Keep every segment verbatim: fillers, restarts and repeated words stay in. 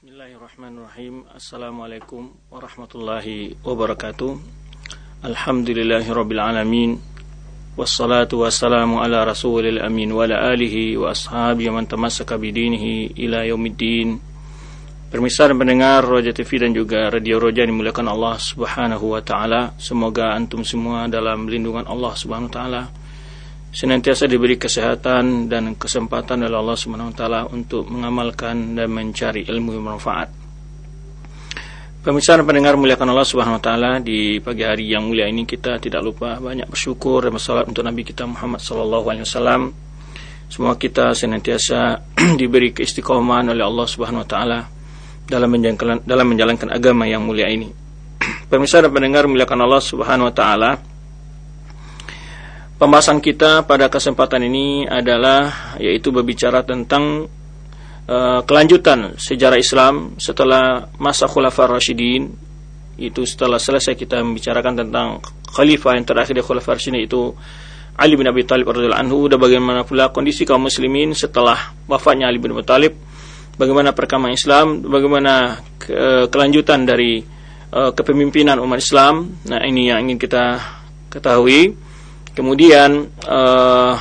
Bismillahirrahmanirrahim. Assalamualaikum warahmatullahi wabarakatuh. Alhamdulillahirabbil alamin. Wassalatu wassalamu ala rasulil amin wa ala alihi wa ashabihi man tamassaka bidinihi ila yaumiddin. Pemirsa dan pendengar Roja T V dan juga Radio Roja dimuliakan Allah Subhanahu wa taala. Semoga antum semua dalam lindungan Allah Subhanahu wa taala, senantiasa diberi kesehatan dan kesempatan oleh Allah Subhanahu wa taala untuk mengamalkan dan mencari ilmu yang bermanfaat. Pemirsa dan pendengar muliakan Allah Subhanahu wa taala, di pagi hari yang mulia ini kita tidak lupa banyak bersyukur dan bersalawat untuk Nabi kita Muhammad sallallahu alaihi wasallam. Semua kita senantiasa diberi keistiqomahan oleh Allah Subhanahu wa taala dalam menjalankan dalam menjalankan agama yang mulia ini. Pemirsa dan pendengar muliakan Allah Subhanahu wa taala, pembahasan kita pada kesempatan ini adalah yaitu berbicara tentang uh, kelanjutan sejarah Islam setelah masa Khulafaur Rasyidin. Itu setelah selesai kita membicarakan tentang khalifah yang terakhir dari Khulafaur Rasyidin, yaitu Ali bin Abi Thalib radhiyallahu anhu, dan bagaimana pula kondisi kaum muslimin setelah wafatnya Ali bin Abi Thalib, bagaimana perkembangan Islam, bagaimana ke- kelanjutan dari uh, kepemimpinan umat Islam. Nah, ini yang ingin kita ketahui. Kemudian uh,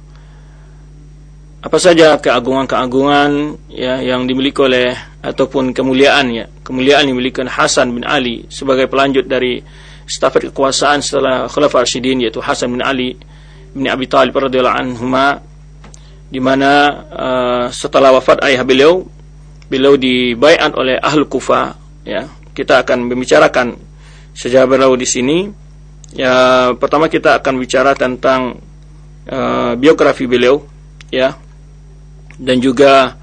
apa saja keagungan-keagungan ya yang dimiliki oleh ataupun kemuliaan ya kemuliaan yang dimiliki Hasan bin Ali sebagai pelanjut dari stafet kekuasaan setelah Khulafaur Rasyidin, yaitu Hasan bin Ali bin Abi Thalib radhiyallahu anhuma, di mana uh, setelah wafat ayah beliau, beliau dibaiat oleh Ahlul Kufah ya. Kita akan membicarakan sejarah beliau di sini. Ya, pertama kita akan bicara tentang uh, biografi beliau ya, dan juga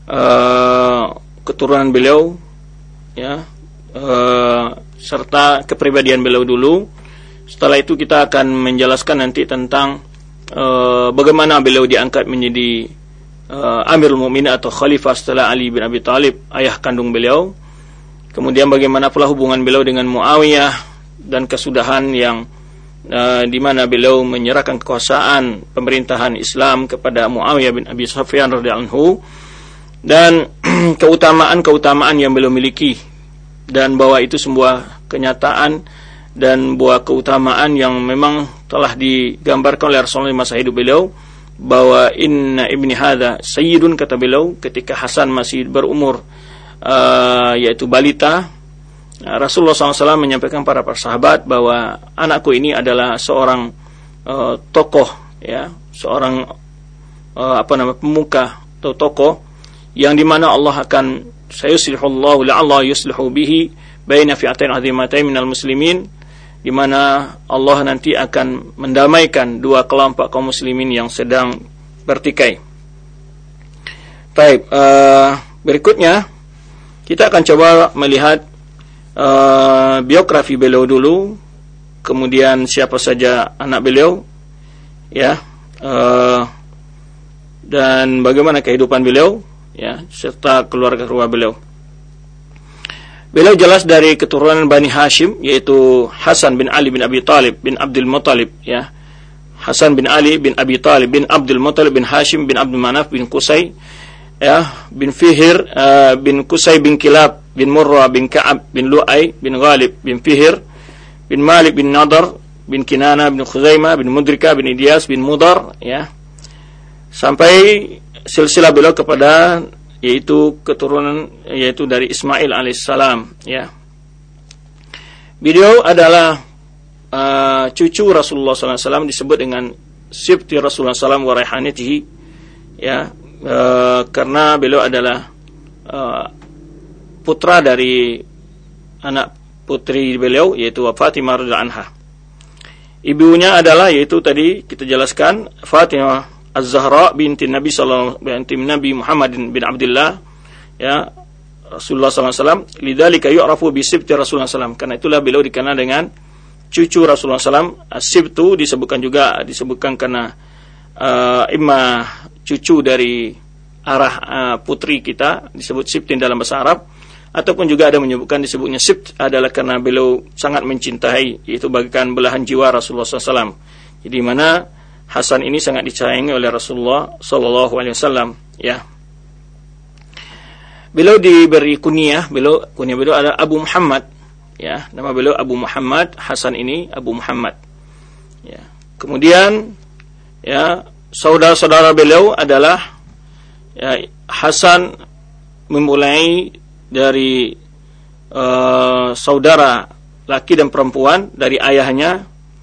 uh, keturunan beliau ya, uh, serta kepribadian beliau dulu. Setelah itu kita akan menjelaskan nanti tentang uh, bagaimana beliau diangkat menjadi uh, Amirul Mukminin atau khalifah setelah Ali bin Abi Thalib, ayah kandung beliau. Kemudian bagaimana pula hubungan beliau dengan Muawiyah dan kesudahan yang uh, di mana beliau menyerahkan kekuasaan pemerintahan Islam kepada Muawiyah bin Abi Sufyan radhiyallahu anhu, dan keutamaan-keutamaan yang beliau miliki, dan bahwa itu sebuah kenyataan dan buah keutamaan yang memang telah digambarkan oleh Rasulullah di masa hidup beliau, bahwa inna ibni hadza sayyidun, kata beliau ketika Hasan masih berumur uh, yaitu balita. Rasulullah shallallahu alaihi wasallam menyampaikan para sahabat bahwa anakku ini adalah seorang uh, tokoh ya, seorang uh, apa nama pemuka atau tokoh yang dimana Allah akan sayuslihullahu la'alla yuslihu bihi baina fi'atain 'azimatain minal muslimin, dimana Allah nanti akan mendamaikan dua kelompok kaum muslimin yang sedang bertikai. Baik, uh, berikutnya kita akan coba melihat Uh, biografi beliau dulu, kemudian siapa saja anak beliau ya, uh, dan bagaimana kehidupan beliau ya, serta keluarga-keluarga beliau. Beliau jelas dari keturunan Bani Hashim, yaitu Hasan bin Ali bin Abi Thalib bin Abdul Muttalib ya. Hasan bin Ali bin Abi Thalib bin Abdul Muttalib bin Hashim bin Abdul Manaf bin Qusay ya, bin Fihir uh, bin Qusay bin Kilab bin Murrah bin Ka'ab bin Lu'ay bin Ghalib bin Fihir bin Malik bin Nadar bin Kinana bin Khuzaimah bin Mudrika bin Ilyas bin Mudar ya, sampai silsilah beliau kepada yaitu keturunan yaitu dari Ismail alaihissalam ya. Beliau adalah uh, cucu Rasulullah sallallahu alaihi wasallam, disebut dengan Sibti Rasulullah sallallahu alaihi wasallam wa raihanatihi ya, uh, karena beliau adalah uh, putra dari anak putri beliau, yaitu Fatimah radhiyallahu anha. Ibunya adalah yaitu tadi kita jelaskan Fatimah Az-Zahra binti Nabi sallallahu binti Nabi Muhammadin bin Abdullah ya, Rasulullah sallallahu alaihi wasallam. Lidzalika yu'rafu bi sibti Rasulullah sallallahu alaihi wasallam, karena itulah beliau dikenal dengan cucu Rasulullah sallallahu alaihi wasallam. As-sibtu disebutkan juga disebutkan karena uh, imma cucu dari arah uh, putri kita, disebut sibtin dalam bahasa Arab, ataupun juga ada menyebutkan disebutnya sibt adalah karena beliau sangat mencintai, yaitu bagaikan belahan jiwa Rasulullah sallallahu alaihi wasallam. Jadi mana Hasan ini sangat disayangi oleh Rasulullah sallallahu alaihi wasallam ya. beliau diberi kunyah, beliau kunyah beliau adalah Abu Muhammad. Ya, nama beliau Abu Muhammad, Hasan ini Abu Muhammad. Ya. Kemudian ya, saudara-saudara beliau adalah ya, Hasan memulai dari uh, saudara laki dan perempuan dari ayahnya.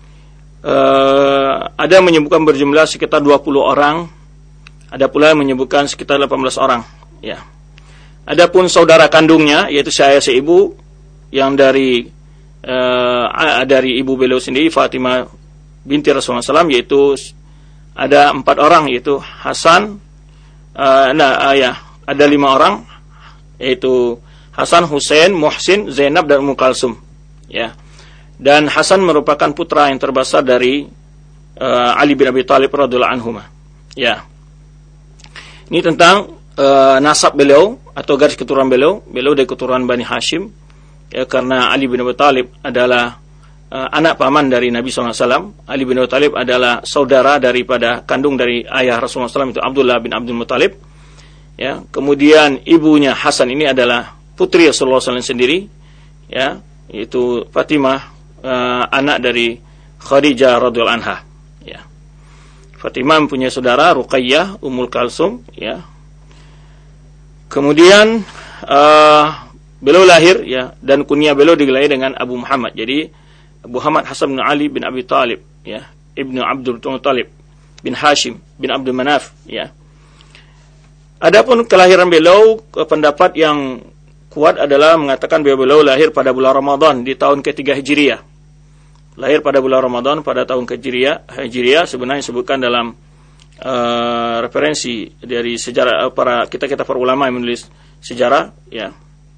Uh, ada yang menyebutkan berjumlah sekitar dua puluh orang, ada pula yang menyebutkan sekitar delapan belas orang. Ya. Adapun saudara kandungnya, yaitu seayah seibu, yang dari uh, dari ibu beliau sendiri, Fatimah binti Rasulullah shallallahu alaihi wasallam, yaitu ada empat orang, yaitu Hasan, uh, nah uh, ya ada lima orang, yaitu Hasan, Husain, Muhsin, Zainab dan Ummu Kalsum. Ya. Dan Hasan merupakan putra yang terbesar dari uh, Ali bin Abi Thalib radhiyallahu anhu. Ya. Ini tentang uh, nasab beliau atau garis keturunan beliau. Beliau dari keturunan Bani Hashim. Ya, karena Ali bin Abi Thalib adalah uh, anak paman dari Nabi sallallahu alaihi wasallam. Ali bin Abi Thalib adalah saudara daripada kandung dari ayah Rasulullah sallallahu alaihi wasallam, itu Abdullah bin Abdul Muttalib. Ya, kemudian ibunya Hasan ini adalah putri Rasulullah sallallahu alaihi wasallam sendiri. Ya, yaitu Fatimah, Uh, anak dari Khadijah radhiyallahu anha. Ya. Fatimah mempunyai saudara Ruqayyah, Ummul Kalsum. Ya. Kemudian uh, beliau lahir, ya, dan kunyah beliau digelari dengan Abu Muhammad. Jadi Abu Muhammad Hasan bin Ali bin Abi Thalib, ya, ibnu Abdul Muttalib bin Hashim bin Abdul Manaf. Ya. Adapun kelahiran beliau, pendapat yang kuat adalah mengatakan bahwa beliau lahir pada bulan Ramadan di tahun ketiga Hijriah. Lahir pada bulan Ramadan pada tahun Hijriah. Hijriah sebenarnya disebutkan dalam uh, referensi dari sejarah uh, para kita-kita para ulama yang menulis sejarah, ya.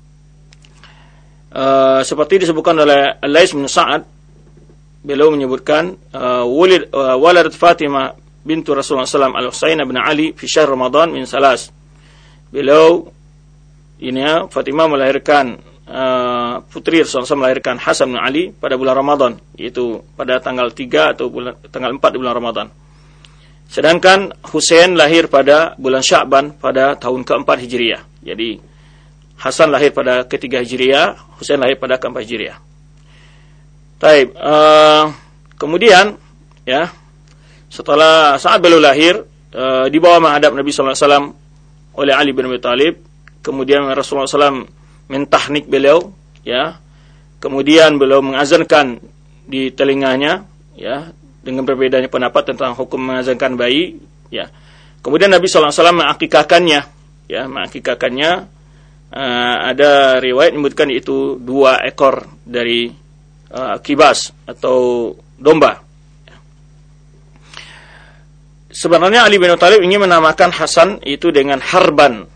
Uh, seperti disebutkan oleh Al-Lais bin Sa'ad, beliau menyebutkan uh, walid uh, waladat Fatimah bintu Rasulullah sallallahu alaihi wasallam Al-Husain bin Ali fi syahr Ramadan min salas. Beliau ini ya, Fatimah melahirkan Uh, putri Rasulullah melahirkan Hasan bin Ali pada bulan Ramadan, yaitu pada tanggal tiga atau bulan, tanggal empat di bulan Ramadan. Sedangkan Husain lahir pada bulan Sya'ban pada tahun keempat Hijriah. Jadi Hasan lahir pada ketiga Hijriah, Husain lahir pada keempat Hijriah. Taib. Uh, kemudian ya, setelah saat beliau lahir, uh, dibawa menghadap Nabi sallallahu alaihi wasallam oleh Ali bin Abi Thalib. Kemudian Rasulullah sallallahu alaihi wasallam mentahnik beliau, ya. Kemudian beliau mengazankan di telinganya, ya, dengan berbedanya pendapat tentang hukum mengazankan bayi, ya. Kemudian Nabi sallallahu alaihi wasallam mengakikahkannya, ya, mengakikahkannya. Uh, ada riwayat menyebutkan itu dua ekor dari uh, kibas atau domba. Sebenarnya Ali bin Abi Thalib ingin menamakan Hasan itu dengan Harban.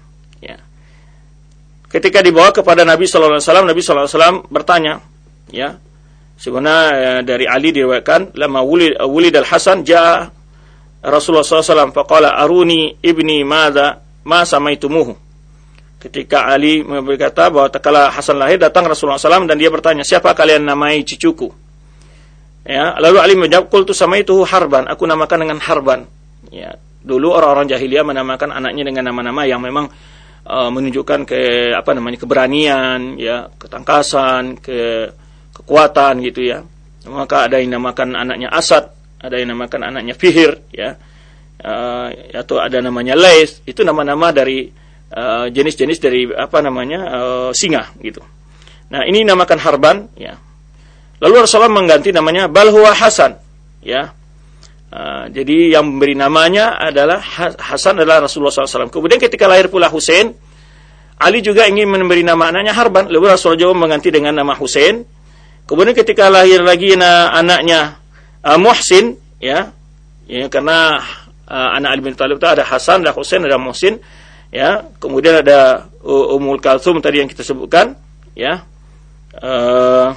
Ketika dibawa kepada Nabi sallallahu alaihi wasallam, Nabi sallallahu alaihi wasallam bertanya, ya. Sebenarnya dari Ali diriwayatkan, "Lama wulid wulid al-Hasan jaa Rasulullah sallallahu alaihi wasallam faqala aruni ibni madza ma samaitumuhu." Ketika Ali berkata bahwa tatkala Hasan lahir, datang Rasulullah sallallahu alaihi wasallam dan dia bertanya, "Siapa kalian namai cucuku?" Ya, lalu Ali menjawab, "Qultu samaituhu Harban." Aku namakan dengan Harban. Ya, dulu orang-orang jahiliyah menamakan anaknya dengan nama-nama yang memang Uh, menunjukkan ke apa namanya keberanian, ya, ketangkasan, ke kekuatan gitu, ya. Maka ada yang namakan anaknya Asad, ada yang namakan anaknya Fihir, ya, uh, atau ada namanya Lais. Itu nama-nama dari uh, jenis-jenis dari apa namanya uh, singa gitu. Nah, ini namakan Harban, ya. Lalu Rasulullah mengganti namanya bal huwa Hasan, ya. Uh, jadi yang memberi namanya adalah Hasan adalah Rasulullah sallallahu alaihi wasallam. Kemudian ketika lahir pula Husain, Ali juga ingin memberi nama anaknya Harban. Lalu Rasulullah juga mengganti dengan nama Husain. Kemudian ketika lahir lagi na, anaknya uh, Muhsin, ya, ya karena uh, anak Ali bin Thalib itu ada Hasan, ada Husain, ada Muhsin, ya. Kemudian ada uh, Ummul Kalsum tadi yang kita sebutkan, ya. Uh,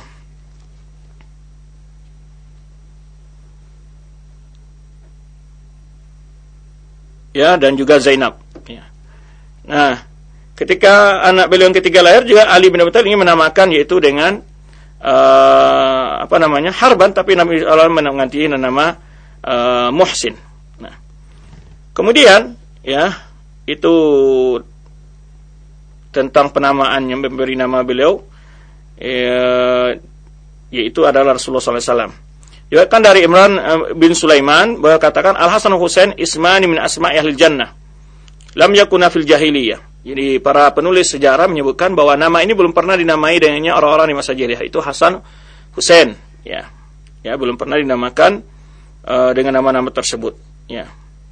Ya, dan juga Zainab. Ya. Nah, ketika anak beliau yang ketiga lahir juga Ali bin Abi Thalib ingin menamakan, yaitu dengan uh, apa namanya Harban, tapi Nabi sallallahu alaihi wasallam mengganti nama uh, Muhsin. Nah, kemudian ya itu tentang penamaan yang memberi nama beliau, eh, yaitu adalah Rasulullah sallallahu alaihi wasallam. Diriwayatkan dari Imran bin Sulaiman bahwa katakan Al-Hasan Husain ismani min asma'i ahlil jannah lam yakuna fil jahiliyah. Jadi para penulis sejarah menyebutkan bahwa nama ini belum pernah dinamai dengannya orang-orang di masa jahiliyah, itu Hasan Husain, ya. Ya, belum pernah dinamakan uh, dengan nama-nama tersebut, ya.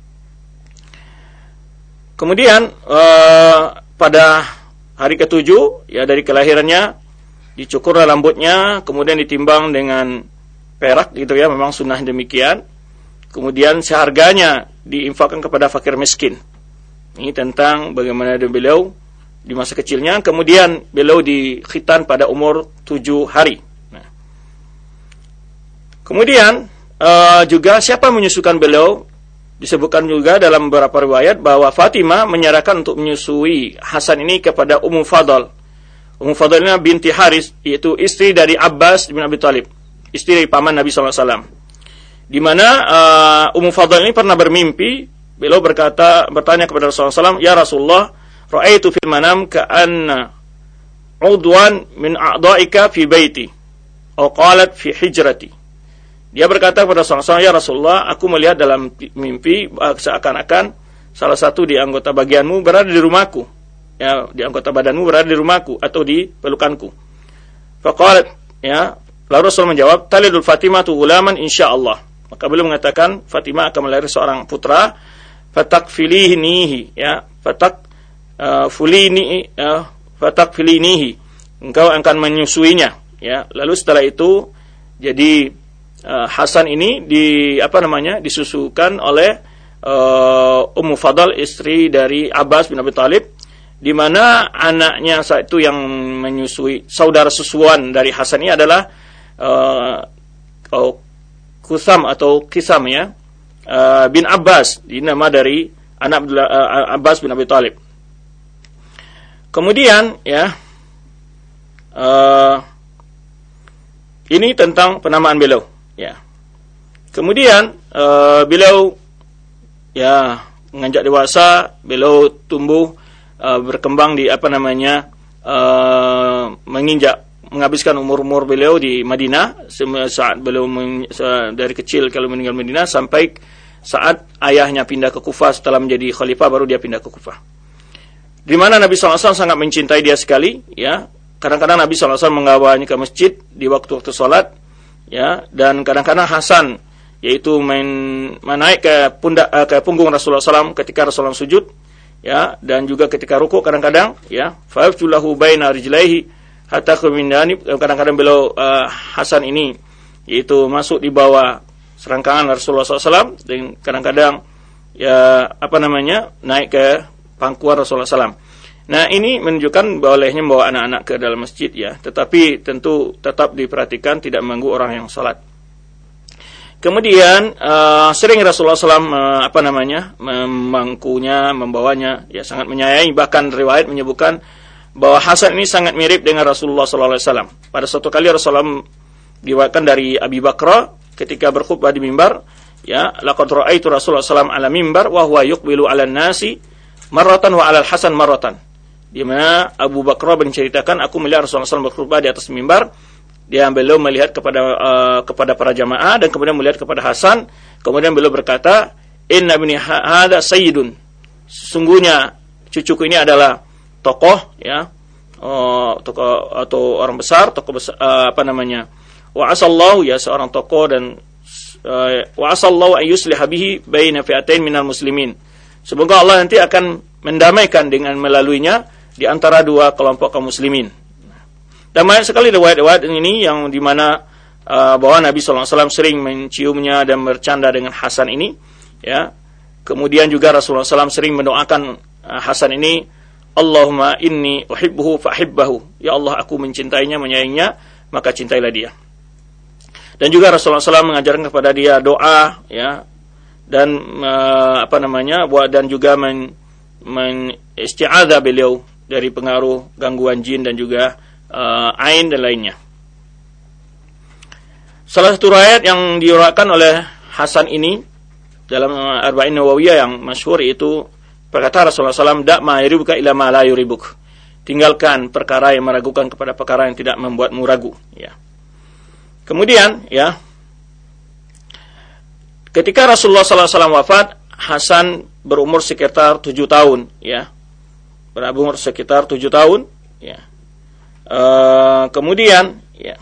Kemudian uh, pada hari ketujuh, ya, dari kelahirannya dicukurlah rambutnya, kemudian ditimbang dengan perak, gitu ya, memang sunnah demikian. Kemudian seharganya diinfakkan kepada fakir miskin. Ini tentang bagaimana beliau di masa kecilnya. Kemudian beliau dikhitan pada umur tujuh hari. Nah. Kemudian uh, juga siapa menyusukan beliau? Disebutkan juga dalam beberapa riwayat bahwa Fatimah menyarankan untuk menyusui Hasan ini kepada Ummu Fadl. Ummu Fadl ini binti Haris, yaitu istri dari Abbas bin Abi Thalib, istri dari paman Nabi sallallahu alaihi wasallam. Di mana uh, Ummu Fadl ini pernah bermimpi, beliau berkata, bertanya kepada Rasulullah sallallahu alaihi wasallam, "Ya Rasulullah, ra'aitu fil manam ka'anna udwan min a'dha'ika fi baiti, atau qalat fi hijrati." Dia berkata kepada Rasulullah sallallahu alaihi wasallam, "Ya Rasulullah, aku melihat dalam mimpi seakan-akan salah satu di anggota bagianmu berada di rumahku, ya, di anggota badanmu berada di rumahku atau di pelukanku." Faqalat, ya, lalu Rasul menjawab, "Talidul Fatimatu ghulaman insyaallah." Maka beliau mengatakan Fatimah akan melahirkan seorang putra, fatakfilinihi, ya, fatak uh, fulini uh, fatakfilinihi, engkau akan menyusuinya, ya. Lalu setelah itu jadi uh, Hasan ini di apa namanya disusukan oleh uh, Ummu Fadl, istri dari Abbas bin Abi Thalib, di mana anaknya saat itu yang menyusui, saudara susuan dari Hasan ini adalah uh, oh, Kusam atau Kisam, ya, uh, bin Abbas, ini nama dari anak uh, Abbas bin Abi Thalib. Kemudian, ya, uh, ini tentang penamaan beliau, ya. Kemudian uh, beliau, ya, menginjak dewasa, beliau tumbuh, uh, berkembang di apa namanya, uh, menginjak menghabiskan umur-umur beliau di Madinah, saat beliau men, dari kecil kalau meninggal Madinah sampai saat ayahnya pindah ke Kufah setelah menjadi khalifah, baru dia pindah ke Kufah. Di mana Nabi sallallahu alaihi wasallam sangat mencintai dia sekali, ya. Kadang-kadang Nabi sallallahu alaihi wasallam menggawanya ke masjid di waktu-waktu salat, ya, dan kadang-kadang Hasan yaitu main menaik ke pundak ke punggung Rasulullah sallallahu alaihi wasallam ketika Rasulullah sujud, ya, dan juga ketika rukuk kadang-kadang, ya, fa'afjulahu baina rijlaihi hatta khumindani, kadang-kadang beliau uh, Hasan ini yaitu masuk di bawah serangkangan Rasulullah sallallahu alaihi wasallam, dan kadang-kadang, ya, apa namanya naik ke pangkuan Rasulullah sallallahu alaihi wasallam. Nah, ini menunjukkan bolehnya membawa anak-anak ke dalam masjid, ya, tetapi tentu tetap diperhatikan tidak mengganggu orang yang salat. Kemudian uh, sering Rasulullah sallallahu alaihi wasallam uh, apa namanya memangkunya, membawanya, ya, sangat menyayangi. Bahkan riwayat menyebutkan bahwa Hasan ini sangat mirip dengan Rasulullah sallallahu alaihi wasallam. Pada suatu kali Rasulullah diriwayatkan dari Abi Bakr ketika berkhutbah di mimbar, ya, laqad ra'aitu Rasulullah sallallahu alaihi wasallam ala mimbar wa huwa yuqbilu 'alan nasi marratan wa 'alal Hasan marratan. Di mana Abu Bakr menceritakan, aku melihat Rasulullah sallallahu alaihi wasallam berkhutbah di atas mimbar, dia beliau melihat kepada uh, kepada para jamaah dan kemudian melihat kepada Hasan, kemudian beliau berkata, "Inna ibni hadza sayyidun." Sesungguhnya cucuku ini adalah tokoh, ya, uh, tokoh atau orang besar, tokoh besar, uh, apa namanya, wa asallahu, ya, seorang tokoh, dan uh, wa asallahu an yusliha bihi baina fi'atain minal muslimin. Semoga Allah nanti akan mendamaikan dengan melaluinya di antara dua kelompok kaum muslimin. Dan banyak sekali riwayat-riwayat ini yang dimana uh, bahwa Nabi sallallahu alaihi wasallam sering menciumnya dan bercanda dengan Hasan ini, ya. Kemudian juga Rasulullah sallallahu alaihi wasallam sering mendoakan uh, Hasan ini, Allahumma inni uhibbuhu fahibbahu. Ya Allah, aku mencintainya, menyayanginya, maka cintailah dia. Dan juga Rasulullah sallallahu alaihi wasallam mengajarkan kepada dia doa, ya, dan uh, apa namanya, dan juga men, men isti'adzah beliau dari pengaruh gangguan jin dan juga uh, ain dan lainnya. Salah satu riwayat yang diriwayatkan oleh Hasan ini dalam Arba'in Nawawiyah yang masyhur, itu perkataan Rasulullah sallallahu alaihi wasallam, "Da' ma yuribuka ila ma la yuribuk." tinggalkan perkara yang meragukan kepada perkara yang tidak membuatmu ragu, ya. Kemudian, ya, ketika Rasulullah sallallahu alaihi wasallam wafat, Hasan berumur sekitar tujuh tahun, ya, berumur sekitar tujuh tahun, ya. E, kemudian, ya,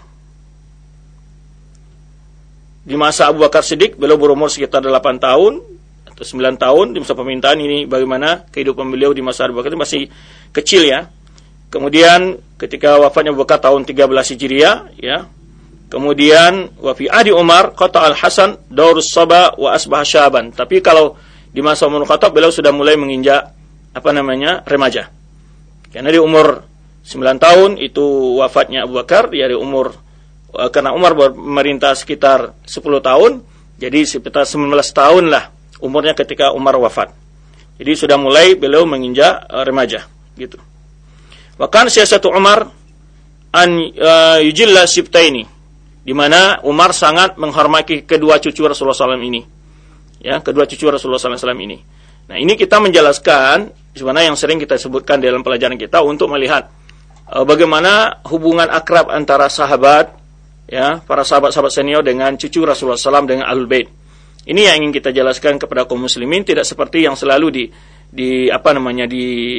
di masa Abu Bakar Siddiq beliau berumur sekitar delapan tahun atau sembilan tahun. Di masa pemerintahan ini bagaimana kehidupan beliau di masa Abu Bakar itu masih kecil, ya. Kemudian ketika wafatnya Abu Bakar tahun tiga belas Hijriah, ya. Kemudian wa fi ahdi Umar qata al-Hasan daurus saba wa asbah syaban. Tapi kalau di masa Umar Khattab beliau sudah mulai menginjak apa namanya? remaja. Karena di umur sembilan tahun itu wafatnya Abu Bakar, dari umur karena Umar memerintah sekitar sepuluh tahun, jadi sekitar sembilan belas tahun lah umurnya ketika Umar wafat. Jadi sudah mulai beliau menginjak uh, remaja, gitu. Bahkan siasatu Umar an uh, yujilla sibtaini, di mana Umar sangat menghormati kedua cucu Rasulullah sallallahu alaihi wasallam ini. Ya, kedua cucu Rasulullah sallallahu alaihi wasallam ini. Nah, ini kita menjelaskan sebenarnya yang sering kita sebutkan dalam pelajaran kita untuk melihat uh, bagaimana hubungan akrab antara sahabat, ya, para sahabat-sahabat senior dengan cucu Rasulullah sallallahu alaihi wasallam dengan Ahlul Bait. Ini yang ingin kita jelaskan kepada kaum muslimin, tidak seperti yang selalu di di apa namanya di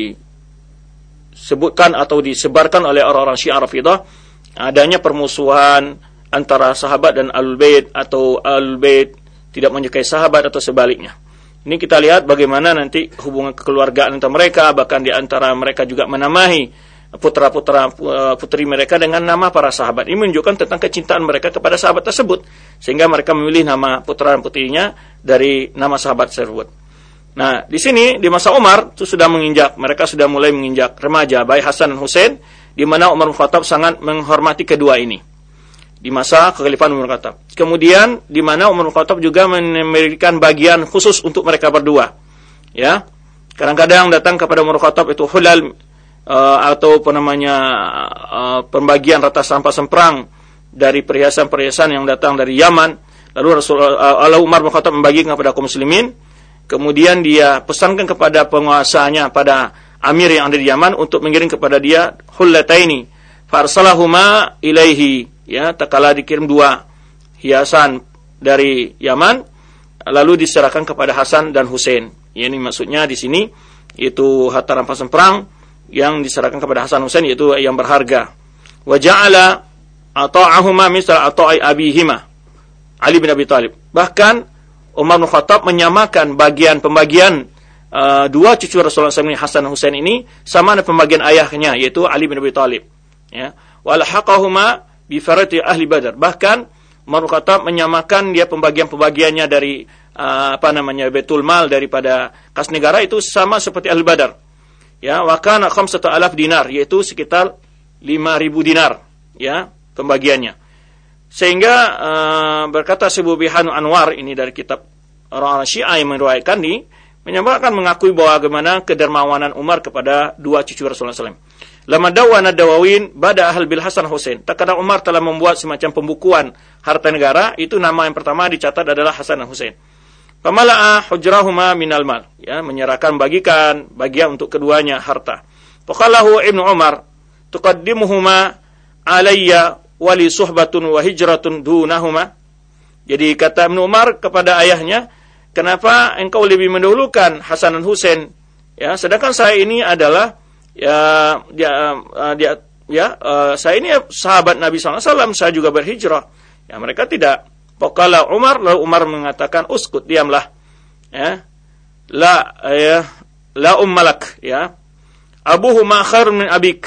disebutkan atau disebarkan oleh orang-orang Syiah Rafidah, adanya permusuhan antara sahabat dan Ahlul Bait atau Ahlul Bait tidak menyukai sahabat atau sebaliknya. Ini kita lihat bagaimana nanti hubungan kekeluargaan antara mereka, bahkan di antara mereka juga menamai putra-putra putri mereka dengan nama para sahabat. Ini menunjukkan tentang kecintaan mereka kepada sahabat tersebut, sehingga mereka memilih nama putra dan putrinya dari nama sahabat tersebut. Nah, di sini di masa Umar itu sudah menginjak, mereka sudah mulai menginjak remaja, baik Hasan dan Husain, di mana Umar bin Khattab sangat menghormati kedua ini di masa kekhalifahan Umar bin Khattab. Kemudian di mana Umar bin Khattab juga memberikan bagian khusus untuk mereka berdua. Ya. Kadang-kadang datang kepada Umar bin Khattab itu hulal uh, atau apa namanya uh, pembagian rata sampah semprang dari perhiasan-perhiasan yang datang dari Yaman. Lalu Rasulullah uh, Umar bin Khattab membagikan kepada kaum muslimin. Kemudian dia pesankan kepada penguasanya, pada amir yang ada di Yaman, untuk mengirim kepada dia hullataini farsalahuma ilaihi. Ya, tak kala dikirim dua hiasan dari Yaman, lalu diserahkan kepada Hasan dan Husain. Ya, ini maksudnya di sini itu harta rampasan perang yang diserahkan kepada Hasan dan Husain, yaitu yang berharga. Wa ja'ala ata'ahuma misal ata'i abihima Ali bin Abi Thalib. Bahkan Umar bin Khattab menyamakan bagian pembagian uh, dua cucu Rasulullah sallallahu alaihi wasallam Hasan dan Husain ini sama dengan pembagian ayahnya, yaitu Ali bin Abi Thalib. Ya, wa lahaqahuma bi farati ahli Badar. Bahkan Umar bin Khattab menyamakan dia pembagian-pembagiannya dari uh, apa namanya Baitul Mal daripada kas negara itu sama seperti ahli Badar. Ya, wa kana khamsatu alaf dinar, yaitu sekitar lima ribu dinar, ya, pembagiannya. Sehingga uh, berkata Syekh Bihanu Anwar, ini dari kitab orang-orang Syiah yang meriwayatkan ini, menyebutkan mengakui bahwa bagaimana kedermawanan Umar kepada dua cucu Rasulullah sallallahu alaihi wasallam. Lama dawana dawawin bada ahl bil Hasan Husain. Tak kala Umar telah membuat semacam pembukuan harta negara, itu nama yang pertama dicatat adalah Hasan dan Husain. Pamala'a hujrahuma minal mal, ya, menyerahkan bagikan bagian untuk keduanya harta. Faqalahu Ibnu Umar tuqaddimuhuma alayya wali suhbatun wa hijratun dunahuma. Jadi kata Ibnu Umar kepada ayahnya, kenapa engkau lebih mendahulukan Hasan dan Husain, ya, sedangkan saya ini adalah ya dia dia ya uh, saya ini sahabat Nabi sallallahu alaihi wasallam, saya juga berhijrah. Ya, mereka tidak. Faqala Umar, lalu Umar mengatakan, uskut, diamlah, ya, la ya la ummalak, ya, abuhuma khairun min abik,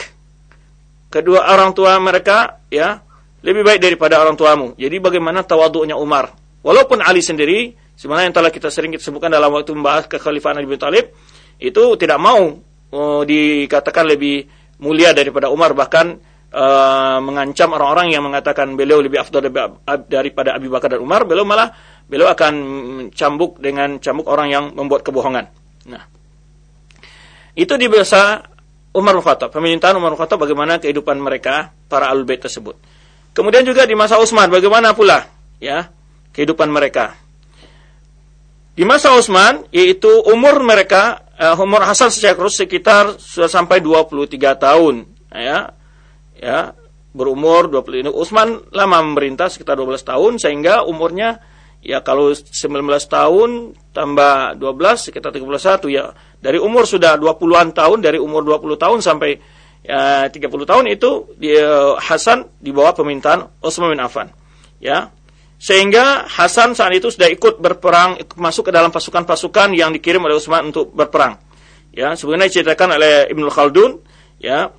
kedua orang tua mereka, ya, lebih baik daripada orang tuamu. Jadi bagaimana tawadhu'nya Umar, walaupun Ali sendiri sebenarnya yang telah kita sering kita sebutkan dalam waktu membahas kekhalifahan Ali bin Thalib, itu tidak mau Uh, dikatakan lebih mulia daripada Umar, bahkan uh, mengancam orang-orang yang mengatakan beliau lebih afdal daripada Abu Bakar dan Umar. Beliau malah beliau akan cambuk dengan cambuk orang yang membuat kebohongan. Nah, itu di masa Umar bin Khattab, pemerintahan Umar bin Khattab, bagaimana kehidupan mereka para Ahlul Bait tersebut. Kemudian juga di masa Utsman, bagaimana pula, ya, kehidupan mereka. Di masa Utsman, yaitu umur mereka uh, umur Hasan secara khusus sekitar sudah sampai dua puluh tiga tahun, ya. Ya, berumur dua puluh ini. Utsman lama memerintah sekitar dua belas tahun, sehingga umurnya ya kalau sembilan belas tahun tambah dua belas sekitar tiga puluh satu, ya. Dari umur sudah dua puluhan tahun, dari umur dua puluh tahun sampai ya, tiga puluh tahun itu dia, Hasan di bawah pemerintahan Utsman bin Affan, ya. Sehingga Hasan saat itu sudah ikut berperang, masuk ke dalam pasukan-pasukan yang dikirim oleh Utsman untuk berperang. Ya, sebenarnya diceritakan oleh Ibnu Khaldun, ya,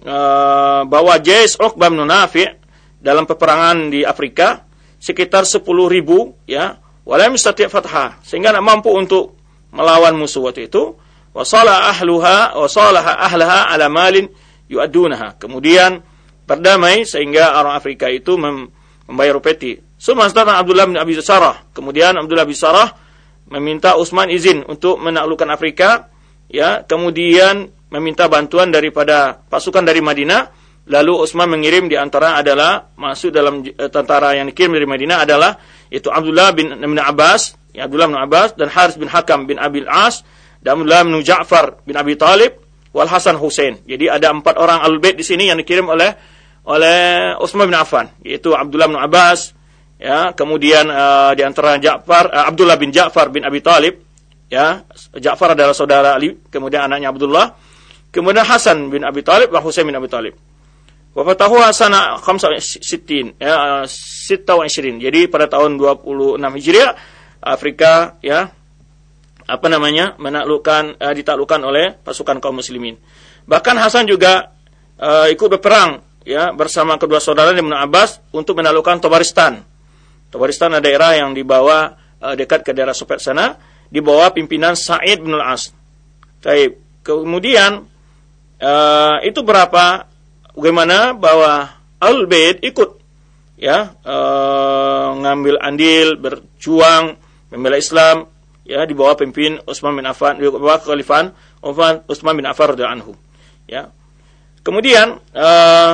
uh, bahwa Jais Uqbah bin Nafi' dalam peperangan di Afrika sekitar sepuluh ribu, ya, walam yastati' fatha, sehingga tidak mampu untuk melawan musuh waktu itu. Wasala ahluha wasalaha ahlaha ala malin yu'adunaha. Kemudian berdamai sehingga orang Afrika itu mem- membayar upeti. Sumastan Abdullah bin Abi Sarah. Kemudian Abdullah bin Sarah meminta Utsman izin untuk menaklukkan Afrika, ya. Kemudian meminta bantuan daripada pasukan dari Madinah. Lalu Utsman mengirim di antara adalah masuk dalam uh, tentara yang dikirim dari Madinah adalah itu Abdullah bin, bin Abbas, ya, Abdullah bin Abbas dan Haris bin Hakam bin Abil As dan Abdullah bin Ja'far bin Abi Talib wal Hasan Husain. Jadi ada empat orang Ahlul Bait di sini yang dikirim oleh oleh Utsman bin Affan, yaitu Abdullah bin Abbas, ya, kemudian uh, di antara Ja'far uh, Abdullah bin Ja'far bin Abi Talib, ya, Ja'far adalah saudara Ali, kemudian anaknya Abdullah, kemudian Hasan bin Abi Talib dan Husain bin Abi Talib. Wa fatahu sana khamsa wa sittin, ya, sita wa ishirin. Jadi pada tahun dua puluh enam Hijriah Afrika, ya, apa namanya, menaklukkan uh, ditaklukkan oleh pasukan kaum muslimin. Bahkan Hasan juga uh, ikut berperang, ya, bersama kedua saudara Ibnu Abbas untuk menaklukkan Tabaristan. Tabaristan adalah daerah yang dibawa uh, dekat ke daerah Sopet sana, di bawah pimpinan Sa'id bin Al-As. Baik. Kemudian uh, itu berapa bagaimana bahwa Al-Bait ikut, ya, uh, ngambil andil, berjuang membela Islam, ya, di bawah pimpin Utsman bin Affan, di bawah kekhalifahan Utsman bin Affan radhiyallahu anhu, ya. Kemudian uh,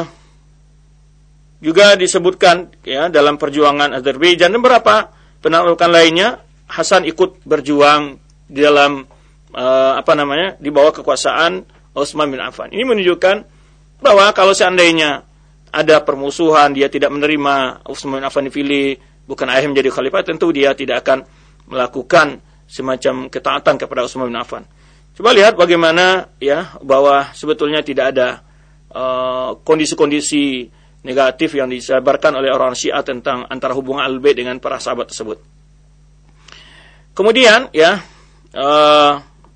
juga disebutkan, ya, dalam perjuangan Azerbaijan dan beberapa penaklukan lainnya, Hasan ikut berjuang di dalam uh, apa namanya, di bawah kekuasaan Utsman bin Affan. Ini menunjukkan bahwa kalau seandainya ada permusuhan, dia tidak menerima Utsman bin Affan dipilih, bukan ayah menjadi khalifah, tentu dia tidak akan melakukan semacam ketaatan kepada Utsman bin Affan. Coba lihat bagaimana, ya, bahwa sebetulnya tidak ada uh, kondisi-kondisi negatif yang disebarkan oleh orang Syiah tentang antara hubungan Ahlul Bait dengan para sahabat tersebut. Kemudian, ya, uh,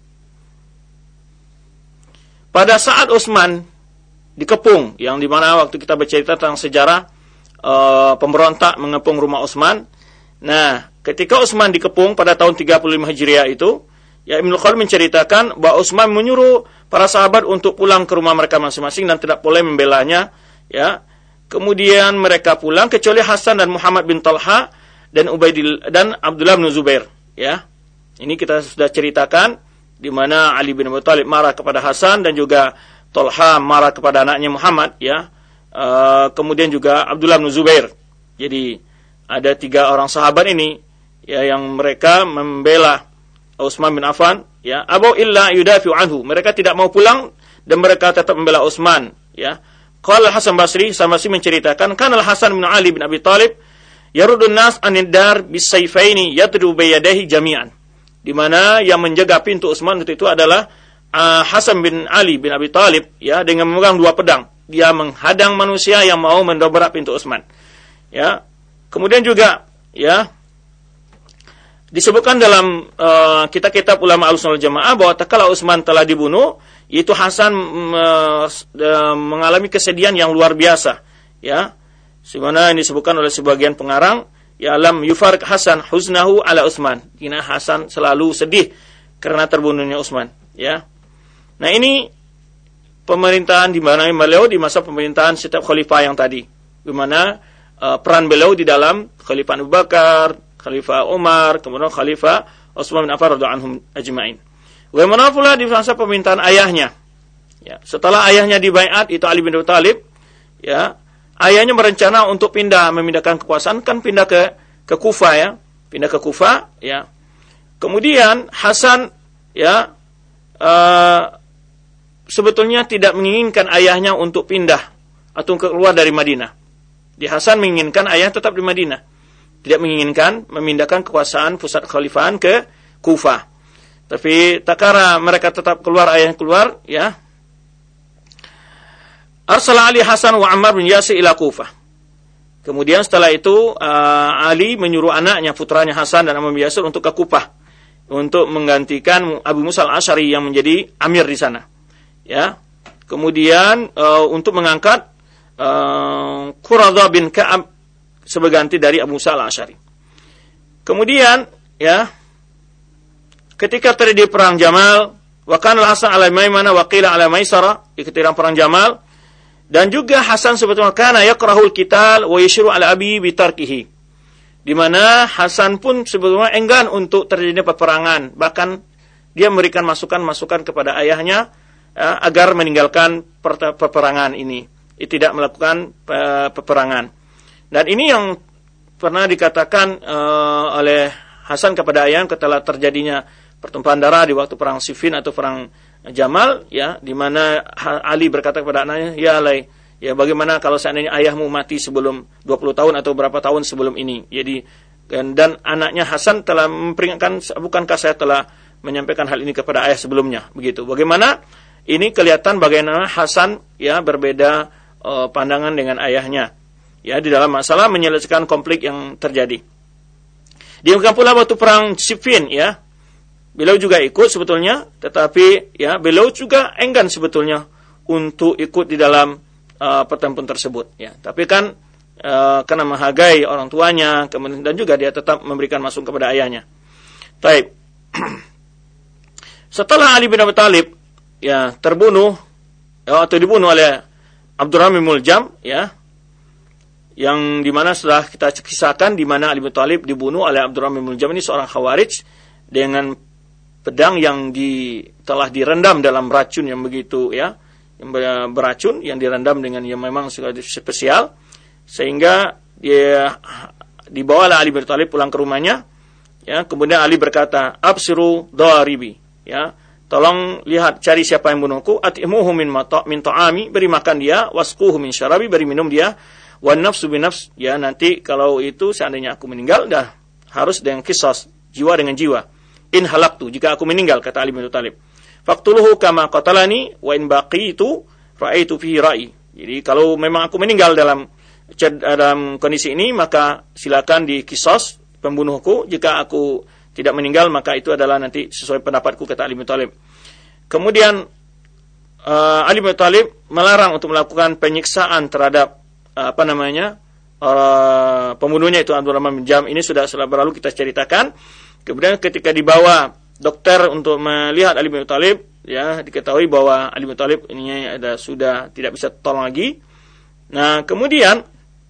pada saat Utsman dikepung, yang dimana waktu kita bercerita tentang sejarah uh, pemberontak mengepung rumah Utsman. Nah, ketika Utsman dikepung pada tahun tiga puluh lima Hijriah itu, ya, Ibnu Khaldun menceritakan bahwa Utsman menyuruh para sahabat untuk pulang ke rumah mereka masing-masing dan tidak boleh membelanya, ya. Kemudian mereka pulang kecuali Hasan dan Muhammad bin Talha dan Ubaidillah dan Abdullah bin Zubair, ya. Ini kita sudah ceritakan di mana Ali bin Abi Thalib marah kepada Hasan dan juga Talha marah kepada anaknya Muhammad, ya. Uh, kemudian juga Abdullah bin Zubair. Jadi ada tiga orang sahabat ini, ya, yang mereka membela Utsman bin Affan, ya, abu illa yudafi'u anhu. Mereka tidak mau pulang dan mereka tetap membela Utsman, ya. Qala Hasan Basri, Hasan Basri menceritakan, kana Hasan bin Ali bin Abi Thalib yarudun nas anid dar bisayfaini yadru bayadahi jami'an. Di mana yang menjaga pintu Utsman itu, itu adalah uh, Hasan bin Ali bin Abi Thalib, ya, dengan memegang dua pedang. Dia menghadang manusia yang mau mendobrak pintu Utsman, ya. Kemudian juga, ya, disebutkan dalam uh, kitab-kitab ulama Ahlussunnah wal Jamaah bahwa tatkala Utsman telah dibunuh, itu Hasan uh, mengalami kesedihan yang luar biasa, ya. Sebagaimana yang disebutkan oleh sebagian pengarang, ya, lam yufarik Hasan huznahu ala Utsman. Kina Hasan selalu sedih karena terbunuhnya Utsman, ya. Nah, ini pemerintahan di mana beliau di masa pemerintahan setiap khalifah yang tadi, di mana uh, peran beliau di dalam Khalifah Abu Bakar, Khalifah Umar, kemudian Khalifah Utsman bin Affan radhiyallahu anhum ajma'in. Bagaimana pula di masa pemerintahan ayahnya? Ya, setelah ayahnya dibaiat itu Ali bin Abi Thalib, ya, ayahnya berencana untuk pindah, memindahkan kekuasaan, kan pindah ke ke Kufah, ya, pindah ke Kufah, ya. Kemudian Hasan, ya, uh, sebetulnya tidak menginginkan ayahnya untuk pindah atau keluar dari Madinah. Di Hasan menginginkan ayah tetap di Madinah, tidak menginginkan memindahkan kekuasaan pusat khalifahan ke Kufah. Tapi tak kala mereka tetap keluar, ayah keluar, ya. Arsala Ali Hasan wa Ammar bin Yasir ila Kufah. Kemudian setelah itu uh, Ali menyuruh anaknya, putranya Hasan dan Ammar bin Yasir untuk ke Kufah untuk menggantikan Abu Musa al-Asy'ari yang menjadi amir di sana. Ya. Kemudian uh, untuk mengangkat uh, Quradha bin Ka'ab sebagai ganti dari Abu Musa al-Asy'ari. Kemudian, ya, ketika terjadi perang Jamal, wa kana al-Hasan ala Maimana wa qila ala Maisara, ketika perang Jamal, dan juga Hasan sebetulnya kana yakrahul qital wa yashiru ala abi bi tarkihi. Di mana Hasan pun sebetulnya enggan untuk terjadinya peperangan, bahkan dia memberikan masukan-masukan kepada ayahnya ya, agar meninggalkan peperangan ini, tidak melakukan uh, peperangan. Dan ini yang pernah dikatakan uh, oleh Hasan kepada ayahnya setelah terjadinya pertumpahan darah di waktu perang Siffin atau perang Jamal, ya, di mana Ali berkata kepada anaknya, ya Alai, ya bagaimana kalau seandainya ayahmu mati sebelum dua puluh tahun atau berapa tahun sebelum ini. Jadi dan, dan anaknya Hasan telah memperingatkan, bukankah saya telah menyampaikan hal ini kepada ayah sebelumnya, begitu. Bagaimana ini kelihatan bagaimana Hasan ya berbeda uh, pandangan dengan ayahnya, ya, di dalam masalah menyelesaikan konflik yang terjadi. Demikian pula waktu perang Siffin, ya, beliau juga ikut sebetulnya, tetapi ya beliau juga enggan sebetulnya untuk ikut di dalam uh, pertempuran tersebut. Ya, tapi kan uh, karena menghargai orang tuanya, kemudian dan juga dia tetap memberikan masukan kepada ayahnya. Baik. Setelah Ali bin Abi Thalib ya terbunuh ya, atau dibunuh oleh Abdurrahman bin Muljam, ya, yang dimana setelah kita kisahkan di mana Ali bin Thalib dibunuh oleh Abdurrahman bin Muljam, ini seorang Khawarij dengan pedang yang di, telah direndam dalam racun yang begitu, ya, yang beracun, yang direndam dengan yang memang spesial, sehingga dia dibawalah Ali bin Thalib pulang ke rumahnya, ya. Kemudian Ali berkata, absiru daribi, ya, tolong lihat, cari siapa yang bunuhku, atimuhu min mata min ta'ami, beri makan dia, wasquhu min syarabi, beri minum dia, wan nafsu bin nafs, ya, nanti kalau itu seandainya aku meninggal, dah harus dengan qisas, jiwa dengan jiwa. In halaktu, jika aku meninggal, kata Ali bin Abi Thalib, faqtuluhu kama qatalani wa in baqitu ra'aitu fihi ra'i. Jadi kalau memang aku meninggal dalam dalam kondisi ini, maka silakan dikisos pembunuhku. Jika aku tidak meninggal, maka itu adalah nanti sesuai pendapatku, kata Ali bin Abi Thalib. Kemudian uh, Ali bin Abi Thalib melarang untuk melakukan penyiksaan terhadap uh, apa namanya uh, pembunuhnya itu Abdurrahman bin Jam. Ini sudah sudah berlalu kita ceritakan. Kemudian ketika dibawa dokter untuk melihat Ali bin Abi Thalib, ya, diketahui bahwa Ali bin Abi Thalib ini ada sudah tidak bisa tolong lagi. Nah, kemudian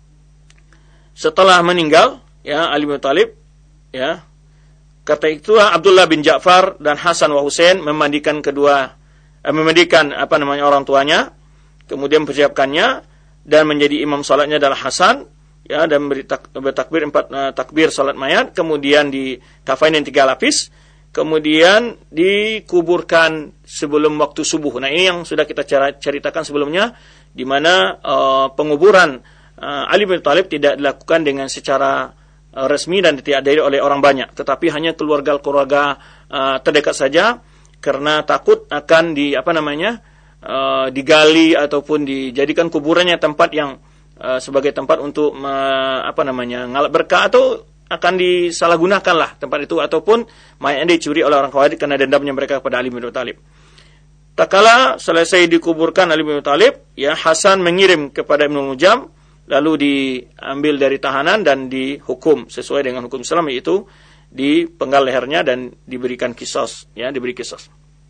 setelah meninggal, ya, Ali bin Abi Thalib, ya, kata itu Abdullah bin Ja'far dan Hasan wa Husain memandikan kedua eh, memandikan apa namanya orang tuanya, kemudian mempersiapkannya dan menjadi imam salatnya adalah Hasan. Ya, dan bertakbir empat uh, takbir salat mayat, kemudian dikafainin tiga lapis, kemudian dikuburkan sebelum waktu subuh. Nah, ini yang sudah kita ceritakan sebelumnya, di mana uh, penguburan uh, Ali bin Thalib tidak dilakukan dengan secara uh, resmi dan tidak dihadiri oleh orang banyak, tetapi hanya keluarga-keluarga uh, terdekat saja, karena takut akan di apa namanya uh, digali ataupun dijadikan kuburannya tempat yang Uh, sebagai tempat untuk uh, apa namanya ngalap berkah, atau akan disalahgunakanlah tempat itu, ataupun mayatnya dicuri oleh orang Khawarij karena dendamnya mereka kepada Ali bin Abi Thalib. Tak kala selesai dikuburkan Ali bin Abi Thalib, ya, Hasan mengirim kepada Ibnu Muljam, lalu diambil dari tahanan dan dihukum sesuai dengan hukum Islam, yaitu dipenggal lehernya dan diberikan qisas, ya, diberi qisas.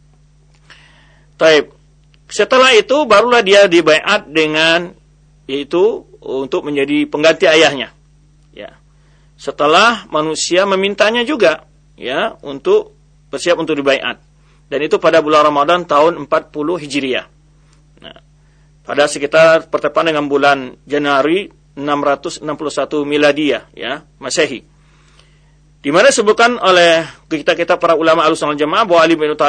Taib. Setelah itu barulah dia dibaiat dengan, yaitu untuk menjadi pengganti ayahnya, ya. Setelah manusia memintanya juga, ya, untuk bersiap untuk dibaiat, dan itu pada bulan Ramadan tahun empat puluh Hijriah. Nah, pada sekitar pertepatan dengan bulan Januari enam ratus enam puluh satu Miladiyah, ya, Masehi, di mana disebutkan oleh kita-kita para ulama Ahlussunnah wal Jamaah bahwa Ali bin Abi Thalib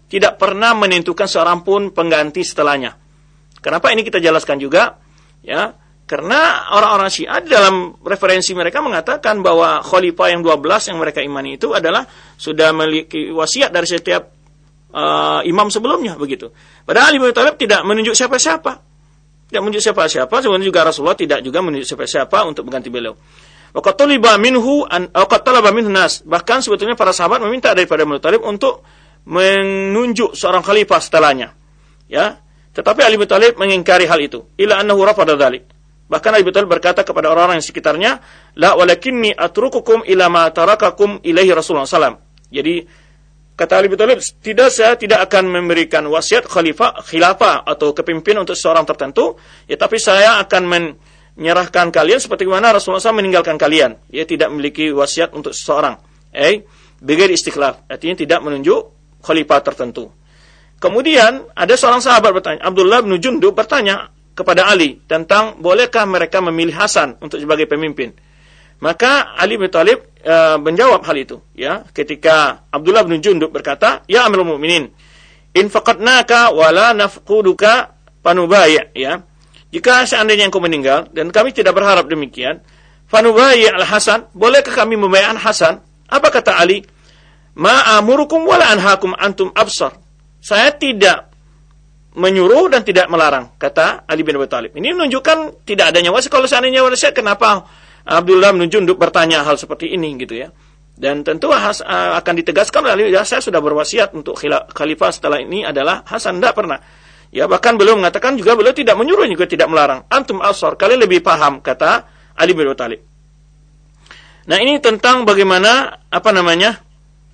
tidak pernah menentukan seorang pun pengganti setelahnya. Kenapa ini kita jelaskan juga? Ya, karena orang-orang Syiah dalam referensi mereka mengatakan bahwa khalifah yang dua belas yang mereka imani itu adalah sudah memiliki wasiat dari setiap uh, imam sebelumnya begitu. Padahal Ali bin Abi Thalib tidak menunjuk siapa-siapa. Tidak menunjuk siapa-siapa, sebenarnya juga Rasulullah tidak juga menunjuk siapa-siapa untuk mengganti beliau. Waqad talaba minhu an waqad talaba minhu nas. Bahkan sebetulnya para sahabat meminta daripada Abi Thalib untuk menunjuk seorang khalifah setelahnya. Ya, tetapi Ali bin Thalib mengingkari hal itu. Ila annahu rafada dzalik. Bahkan Ali bin Thalib berkata kepada orang-orang yang sekitarnya, la walakinni atrukukum ila ma tarakakum ilaihi Rasulullah sallallahu alaihi wasallam. Jadi kata Ali bin Thalib, tidak saya tidak akan memberikan wasiat khalifah, khilafah atau kepemimpinan untuk seorang tertentu, ya tapi saya akan menyerahkan kalian seperti mana Rasulullah shallallahu alaihi wasallam meninggalkan kalian. Ya, tidak memiliki wasiat untuk seseorang. Eh, bighair istikhlaf, artinya tidak menunjuk khalifah tertentu. Kemudian ada seorang sahabat bertanya, Abdullah bin Jundub bertanya kepada Ali tentang bolehkah mereka memilih Hasan untuk sebagai pemimpin. Maka Ali bin Thalib uh, menjawab hal itu, ya, ketika Abdullah bin Jundub berkata, "Ya Amirul Mukminin, in faqadnaka wa la nafquduka fanubai'," ya. Jika seandainya engkau meninggal dan kami tidak berharap demikian, fanubai' al-Hasan, bolehkah kami membayar Hasan? Apa kata Ali? "Ma amurukum wa la anhaakum antum absar." Saya tidak menyuruh dan tidak melarang, kata Ali bin Abi Thalib. Ini menunjukkan tidak adanya wasiat. Kalau seandainya wasiat, kenapa Abdullah bin Jundub bertanya hal seperti ini gitu ya. Dan tentu has, uh, akan ditegaskan oleh ya, saya sudah berwasiat untuk khalifah setelah ini adalah Hasan. Tidak pernah. Ya, bahkan beliau mengatakan juga beliau tidak menyuruh juga tidak melarang. Antum absar, kalian lebih paham, kata Ali bin Abi Thalib. Nah, ini tentang bagaimana apa namanya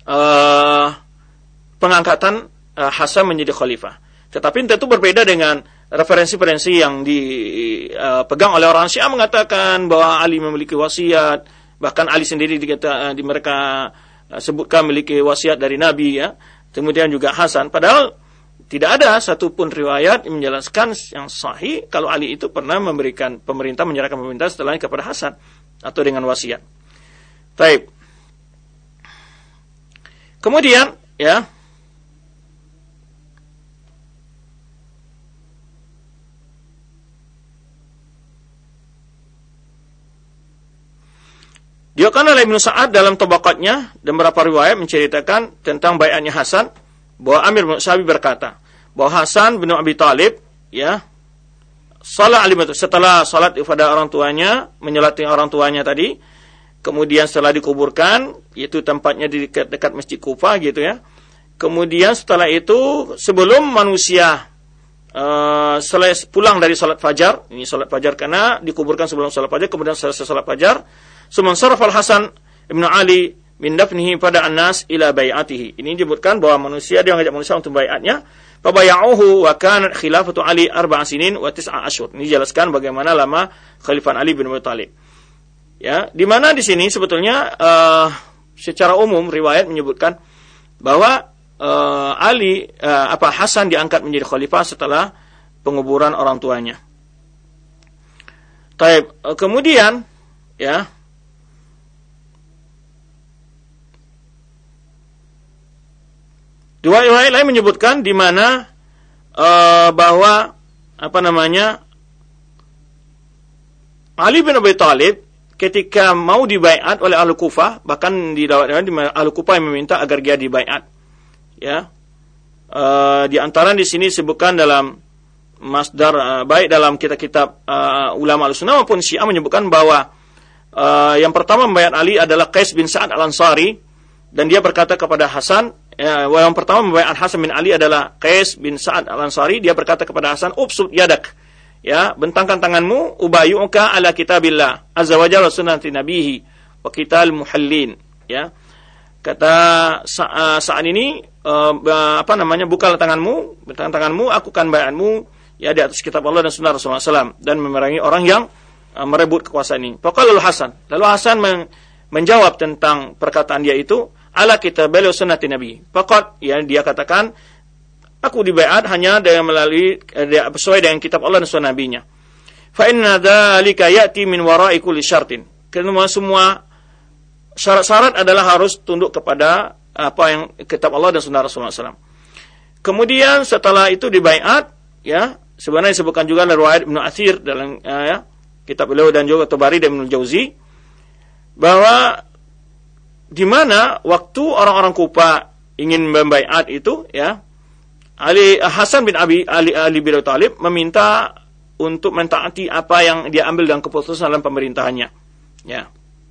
uh, pengangkatan uh, Hasan menjadi khalifah. Tetapi tentu berbeda dengan referensi-referensi yang dipegang uh, oleh orang Syiah mengatakan bahwa Ali memiliki wasiat, bahkan Ali sendiri dikata, uh, di mereka uh, sebutkan memiliki wasiat dari Nabi, ya. Kemudian juga Hasan, padahal tidak ada satupun riwayat yang menjelaskan yang sahih kalau Ali itu pernah memberikan pemerintah menyerahkan pemerintah setelahnya kepada Hasan atau dengan wasiat. Baik. Kemudian, ya. Diriwayatkan oleh Ibnu Sa'ad dalam tabaqatnya dan beberapa riwayat menceritakan tentang bai'atnya Hasan, bahwa Amir bin Sa'ad berkata bahwa Hasan bin Abi Thalib, ya, salat setelah salat kepada orang tuanya, menyolati orang tuanya tadi, kemudian setelah dikuburkan, yaitu tempatnya di dekat, dekat Masjid Kufah gitu ya. Kemudian setelah itu sebelum manusia uh, selesai pulang dari salat fajar, ini salat fajar karena dikuburkan sebelum salat fajar, kemudian selesai salat fajar, Suman saraf al-Hasan ibn Ali min dafnihi pada an-nas ila bai'atihi. Ini disebutkan bahwa manusia dia mengajak manusia untuk bai'atnya. Fa bay'uhu wa kanat khilafatu Ali arba'a sinin wa tis'a ashhur. Ini jelaskan bagaimana lama khalifah Ali bin Abi Thalib. Ya, di mana di sini sebetulnya uh, secara umum riwayat menyebutkan bahwa uh, Ali uh, apa Hasan diangkat menjadi khalifah setelah penguburan orang tuanya. Taib, uh, kemudian ya dua riwayat lain menyebutkan di mana uh, bahwa apa namanya Ali bin Abi Thalib ketika mau dibaiat oleh Ahlu Kufah, bahkan di dakwah di Ahlu Kufah yang meminta agar dia dibaiat. Ya. Uh, di antara di sini disebutkan dalam masdar uh, baik dalam kitab-kitab uh, ulama Ahlussunnah maupun Syiah menyebutkan bahwa uh, yang pertama membaiat Ali adalah Qais bin Sa'ad Al-Ansari, dan dia berkata kepada Hasan, ya, yang pertama membaiat Hasan bin Ali adalah Qais bin Sa'ad Al-Ansari. Dia berkata kepada Hasan, "Ubsut yadak." Ya, bentangkan tanganmu, ubayyuka ala kitabillah azza wa jalla sunnati nabihi wa qital muhallin. Ya. Kata sa- saat ini uh, apa namanya? Bukalah tanganmu, bentangkan tanganmu, aku akan baiatmu ya di atas kitab Allah dan sunnah Rasulullah sallallahu alaihi wasallam dan memerangi orang yang uh, merebut kekuasaan ini. Faqala Hasan. Lalu Hasan men- menjawab tentang perkataan dia itu, ala kitabil sunnati nabi. Faqat ya dia katakan, aku dibaiat hanya dengan melalui eh, sesuai dengan kitab Allah dan sunnah nabinya. Fa inna dzalika ya'ti min wara'i kulli syartin. Karena semua syarat-syarat adalah harus tunduk kepada apa yang kitab Allah dan sunnah Rasulullah sallallahu alaihi wasallam. Kemudian setelah itu dibaiat, ya, sebenarnya disebutkan juga dalam riwayat Ibnu Athir dalam uh, ya, kitab beliau dan juga Tabari dan Ibnu Jauzi, bahwa di mana waktu orang-orang Kufa ingin membaiat itu, ya, Ali Hasan bin Abi Ali, Ali bin Abi Thalib meminta untuk mentaati apa yang dia ambil dalam keputusan dalam pemerintahannya, ya.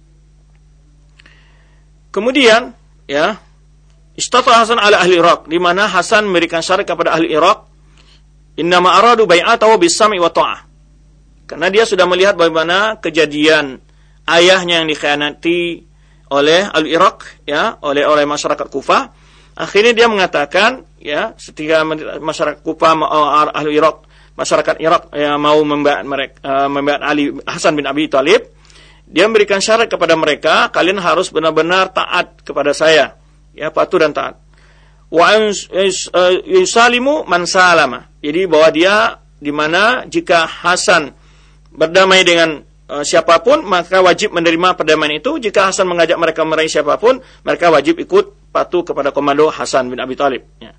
Kemudian, ya, istata Hasan ala ahli Irak, di mana Hasan memberikan syarat kepada ahli Irak, innama aradu bai'atahu bis-sam'i wa ta'ah. Karena dia sudah melihat bagaimana kejadian ayahnya yang dikhianati oleh ahli Irak, ya, oleh oleh masyarakat Kufah. Akhirnya dia mengatakan, ya, ketika masyarakat Kufah, ahli Irak, masyarakat Irak, ya, mau membaiat mereka, uh, membaiat Ali Hasan bin Abi Thalib, dia memberikan syarat kepada mereka, kalian harus benar-benar taat kepada saya, ya, patuh dan taat. Wa yusalimu man salama. Jadi bahwa dia di mana jika Hasan berdamai dengan uh, siapapun, maka wajib menerima perdamaian itu. Jika Hasan mengajak mereka meraih siapapun, mereka wajib ikut patuh kepada komando Hasan bin Abi Thalib, ya.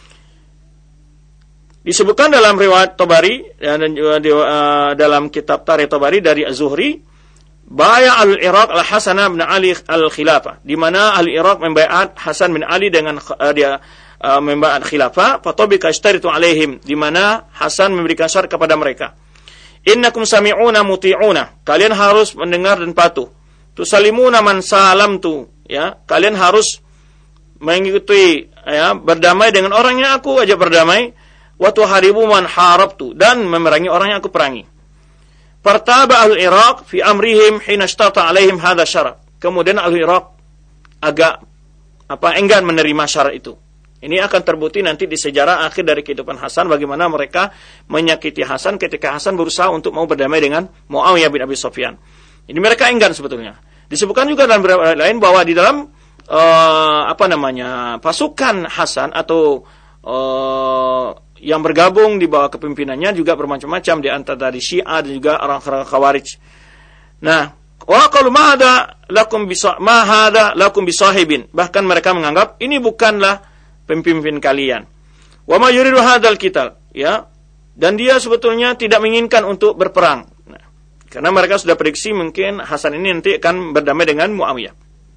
Disebutkan dalam riwayat Tabari, ya, dan juga di, uh, dalam kitab Tarikh Tabari dari Az-Zuhri, baya al-Iraq al-Hasan bin Ali al-Khilafah, di mana al-Iraq membaiat Hasan bin Ali dengan uh, dia uh, membaiat khilafah, fatabika ishtaritu alaihim, di mana Hasan memberikan syarat kepada mereka. Innakum sami'una muti'una, kalian harus mendengar dan patuh. Tusalimuna man salamtu, ya, kalian harus mengikuti, ya, berdamai dengan orang yang aku ajak berdamai. Wa tuharibu man harabtu, dan memerangi orang yang aku perangi. Fartaba ahli Iraq fi amrihim hina ishtata alaihim hadha syarat. Kemudian ahli Iraq agak apa enggan menerima syarat itu. Ini akan terbukti nanti di sejarah akhir dari kehidupan Hasan, bagaimana mereka menyakiti Hasan ketika Hasan berusaha untuk mau berdamai dengan Muawiyah bin Abi Sufyan. Ini mereka enggan sebetulnya. Disebutkan juga dalam beberapa lain bahwa di dalam uh, apa namanya pasukan Hasan atau uh, yang bergabung di bawah kepemimpinannya juga bermacam-macam, di antara dari Syiah dan juga orang-orang Khawarij. Nah, wa qalu ma hada lakum bisa ma hada lakum bisahibin. Bahkan mereka menganggap ini bukanlah pemimpin kalian. Wa ma yuridu hadzal qital, ya. Dan dia sebetulnya tidak menginginkan untuk berperang. Nah, karena mereka sudah prediksi mungkin Hasan ini nanti akan berdamai dengan Muawiyah.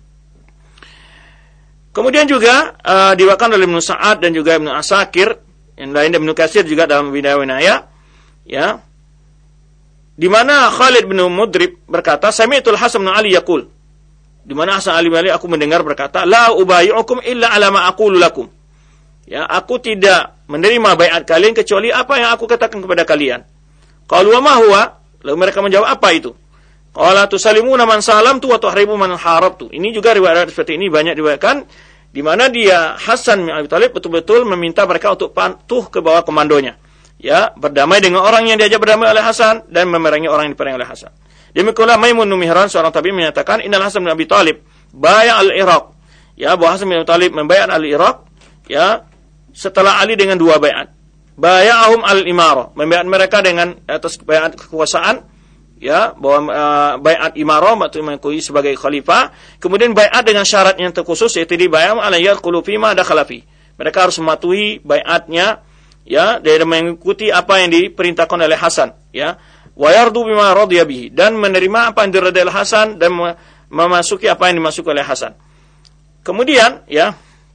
Kemudian juga uh, diwakilkan oleh Ibnu Sa'ad dan juga Ibnu Asakir, yang lain Ibnu Katsir juga dalam Bidayah wa Nihayah, ya, di mana Khalid bin Mudrib berkata, sami'tul Hasan bin Ali yaqul, di mana Hasan Ali bin Ali aku mendengar berkata, la ubayyukum illa ala ma aqulu lakum, ya, aku tidak menerima baiat kalian kecuali apa yang aku katakan kepada kalian. Qalu wa ma huwa, lalu mereka menjawab, apa itu? Qala tusallimuna man salamtu wa tuhribu man harabtu. Ini juga riwayat seperti ini banyak diriwayatkan, di mana dia Hasan bin Abi Thalib betul-betul meminta mereka untuk patuh ke bawah komandonya, ya, berdamai dengan orang yang diajak berdamai oleh Hasan dan memerangi orang yang diperangi oleh Hasan. Demikianlah Maimun bin Mihran, seorang tabi'in, menyatakan innal Hasan bin Abi Thalib baya al-Iraq, ya, bahwa Hasan bin Abi Thalib membaiat al-Iraq, ya, setelah Ali dengan dua baiat. Baya'ahum al-Imarah, membaiat mereka dengan atas baiat kekuasaan, ya, bahwa uh, baiat imarah maksudnya mengakui sebagai khalifah. Kemudian baiat dengan syarat yang terkhusus, yaitu di baiat ala yaqulu fima dakhala fi. Mereka harus mematuhi baiatnya, ya, dan mengikuti apa yang diperintahkan oleh Hasan, ya, wa yardu bima radiya bihi, dan menerima apa yang diridai oleh Hasan dan memasuki apa yang dimasuki oleh Hasan. Kemudian, ya,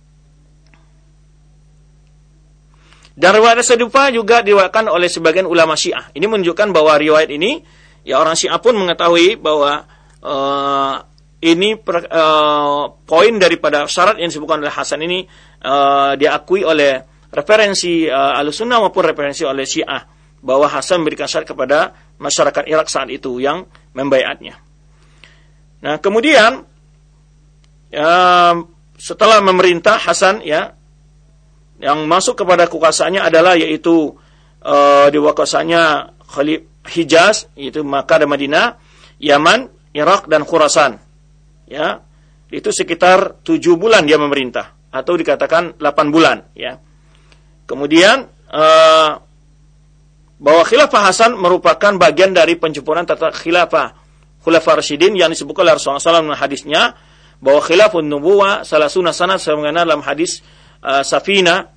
dan riwayat serupa juga diriwayatkan oleh sebagian ulama Syiah. Ini menunjukkan bahwa riwayat ini, ya, orang Syiah pun mengetahui bahwa uh, ini per, uh, poin daripada syarat yang disebutkan oleh Hasan ini uh, diakui oleh referensi uh, Ahlussunnah maupun referensi oleh Syiah, bahwa Hasan memberikan syarat kepada masyarakat Irak saat itu yang membaiatnya. Nah, kemudian uh, setelah memerintah Hasan, ya, yang masuk kepada kekuasaannya adalah yaitu uh, diwakasanya Khalif Hijaz, yaitu Makkah dan Madinah, Yaman, Irak dan Khurasan, ya, itu sekitar tujuh bulan dia memerintah, atau dikatakan delapan bulan, ya. Kemudian uh, bahwa khilafah Hasan merupakan bagian dari penyempurnaan tata khilafah Khulafaur Rasyidin yang disebutkan oleh Rasulullah shallallahu alaihi wasallam dalam hadisnya, bahwa khilafun nubuwah salasuna sanah, sebagaimana dalam hadis Uh, Safina,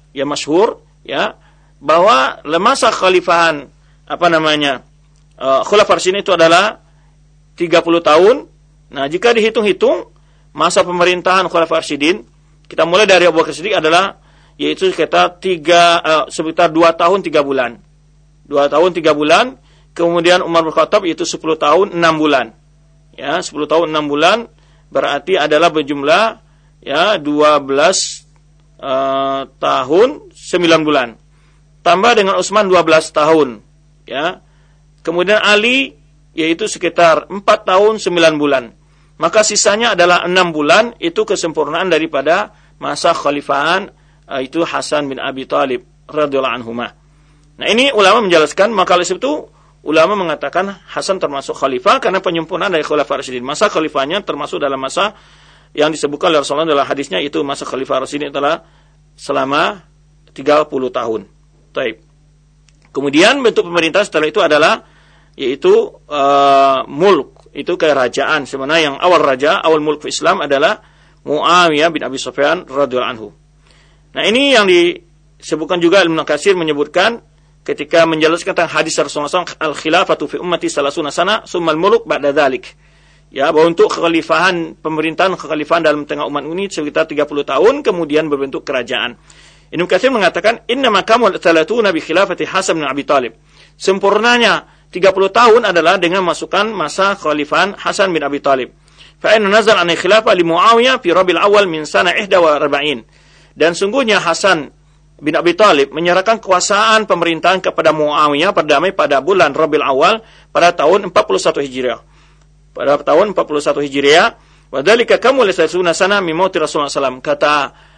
ya masyhur ya bahwa masa khalifahan apa namanya uh, Khulafaur Rasyidin itu adalah tiga puluh tahun. Nah, jika dihitung-hitung masa pemerintahan Khulafaur Rasyidin, kita mulai dari Abu Bakar Siddiq adalah yaitu sekitar tiga uh, sekitar dua tahun tiga bulan. dua tahun tiga bulan. Kemudian Umar bin Khattab itu sepuluh tahun enam bulan. Ya, sepuluh tahun enam bulan berarti adalah berjumlah ya dua belas uh, tahun sembilan bulan. Tambah dengan Utsman dua belas tahun, ya. Kemudian Ali yaitu sekitar empat tahun sembilan bulan. Maka sisanya adalah enam bulan, itu kesempurnaan daripada masa khalifahan uh, itu Hasan bin Abi Thalib radhiyallahu anhuma. Nah, ini ulama menjelaskan, maka oleh sebab itu ulama mengatakan Hasan termasuk khalifah karena penyempurnaan dari Khulafaur Rasyidin. Masa khalifahnya termasuk dalam masa yang disebutkan oleh Rasulullah dalam hadisnya, itu masa Khulafaur Rasyidin adalah selama tiga puluh tahun. Taib. Kemudian bentuk pemerintahan setelah itu adalah yaitu uh, mulk, itu kerajaan. Sebenarnya yang awal raja, awal mulk Islam adalah Muawiyah bin Abi Sufyan radhiyallahu anhu. Nah, ini yang disebutkan juga Ibnu Katsir menyebutkan ketika menjelaskan tentang hadis Rasulullah shallallahu alaihi wasallam, al-khilafatu fi ummati salasuna sana summal muluk ba'da dzalik. Ya, bahwa untuk kekhalifahan, pemerintahan kekhalifahan dalam tengah umat ini sekitar tiga puluh tahun, kemudian berbentuk kerajaan. Ibnu Katsir mengatakan, "Inna makamu talatuna bi khilafati Hasan bin Abi Thalib." Sempurnanya tiga puluh tahun adalah dengan masukkan masa kekhalifahan Hasan bin Abi Thalib. Fa inna nazal an khilafah li Muawiyah fi Rabiul Awal min sana ihda wa arba'in. Dan sungguhnya Hasan bin Abi Thalib menyerahkan kekuasaan pemerintahan kepada Muawiyah berdamai pada bulan Rabiul Awal pada tahun empat puluh satu Hijriah. Pada tahun empat puluh satu Hijriah, wa dzalika kamul salasuna sana min mauti Rasulullah sallallahu alaihi wasallam. Kata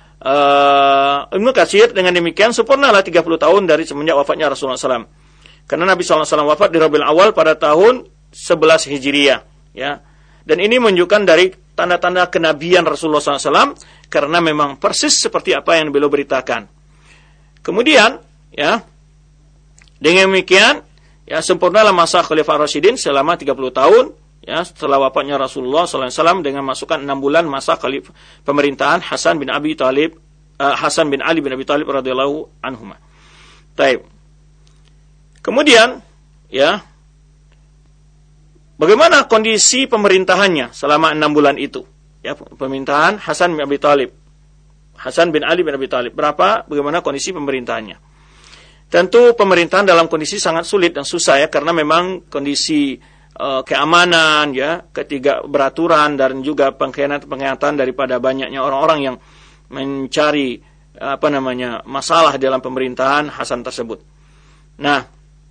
uh, Ibnu Katsir, dengan demikian sempurnalah tiga puluh tahun dari semenjak wafatnya Rasulullah sallallahu alaihi wasallam. Karena Nabi sallallahu alaihi wasallam wafat di Rabiul Awal pada tahun sebelas Hijriah, ya. Dan ini menunjukkan dari tanda-tanda kenabian Rasulullah sallallahu alaihi wasallam karena memang persis seperti apa yang beliau beritakan. Kemudian, ya, dengan demikian, ya, sempurnalah masa Khulafaur Rasyidin selama tiga puluh tahun, ya, setelah wafatnya Rasulullah sallallahu alaihi wasallam dengan masukkan enam bulan masa khalif pemerintahan Hasan bin Abi Thalib, uh, Hasan bin Ali bin Abi Thalib radhiyallahu anhuma. Baik. Kemudian, ya, bagaimana kondisi pemerintahannya selama enam bulan itu? Ya, pemerintahan Hasan bin Abi Thalib. Hasan bin Ali bin Abi Thalib. Berapa, bagaimana kondisi pemerintahannya? Tentu pemerintahan dalam kondisi sangat sulit dan susah, ya, karena memang kondisi uh, keamanan, ya, ketiga beraturan dan juga pengkhianatan-pengkhianatan daripada banyaknya orang-orang yang mencari apa namanya masalah dalam pemerintahan Hasan tersebut. Nah,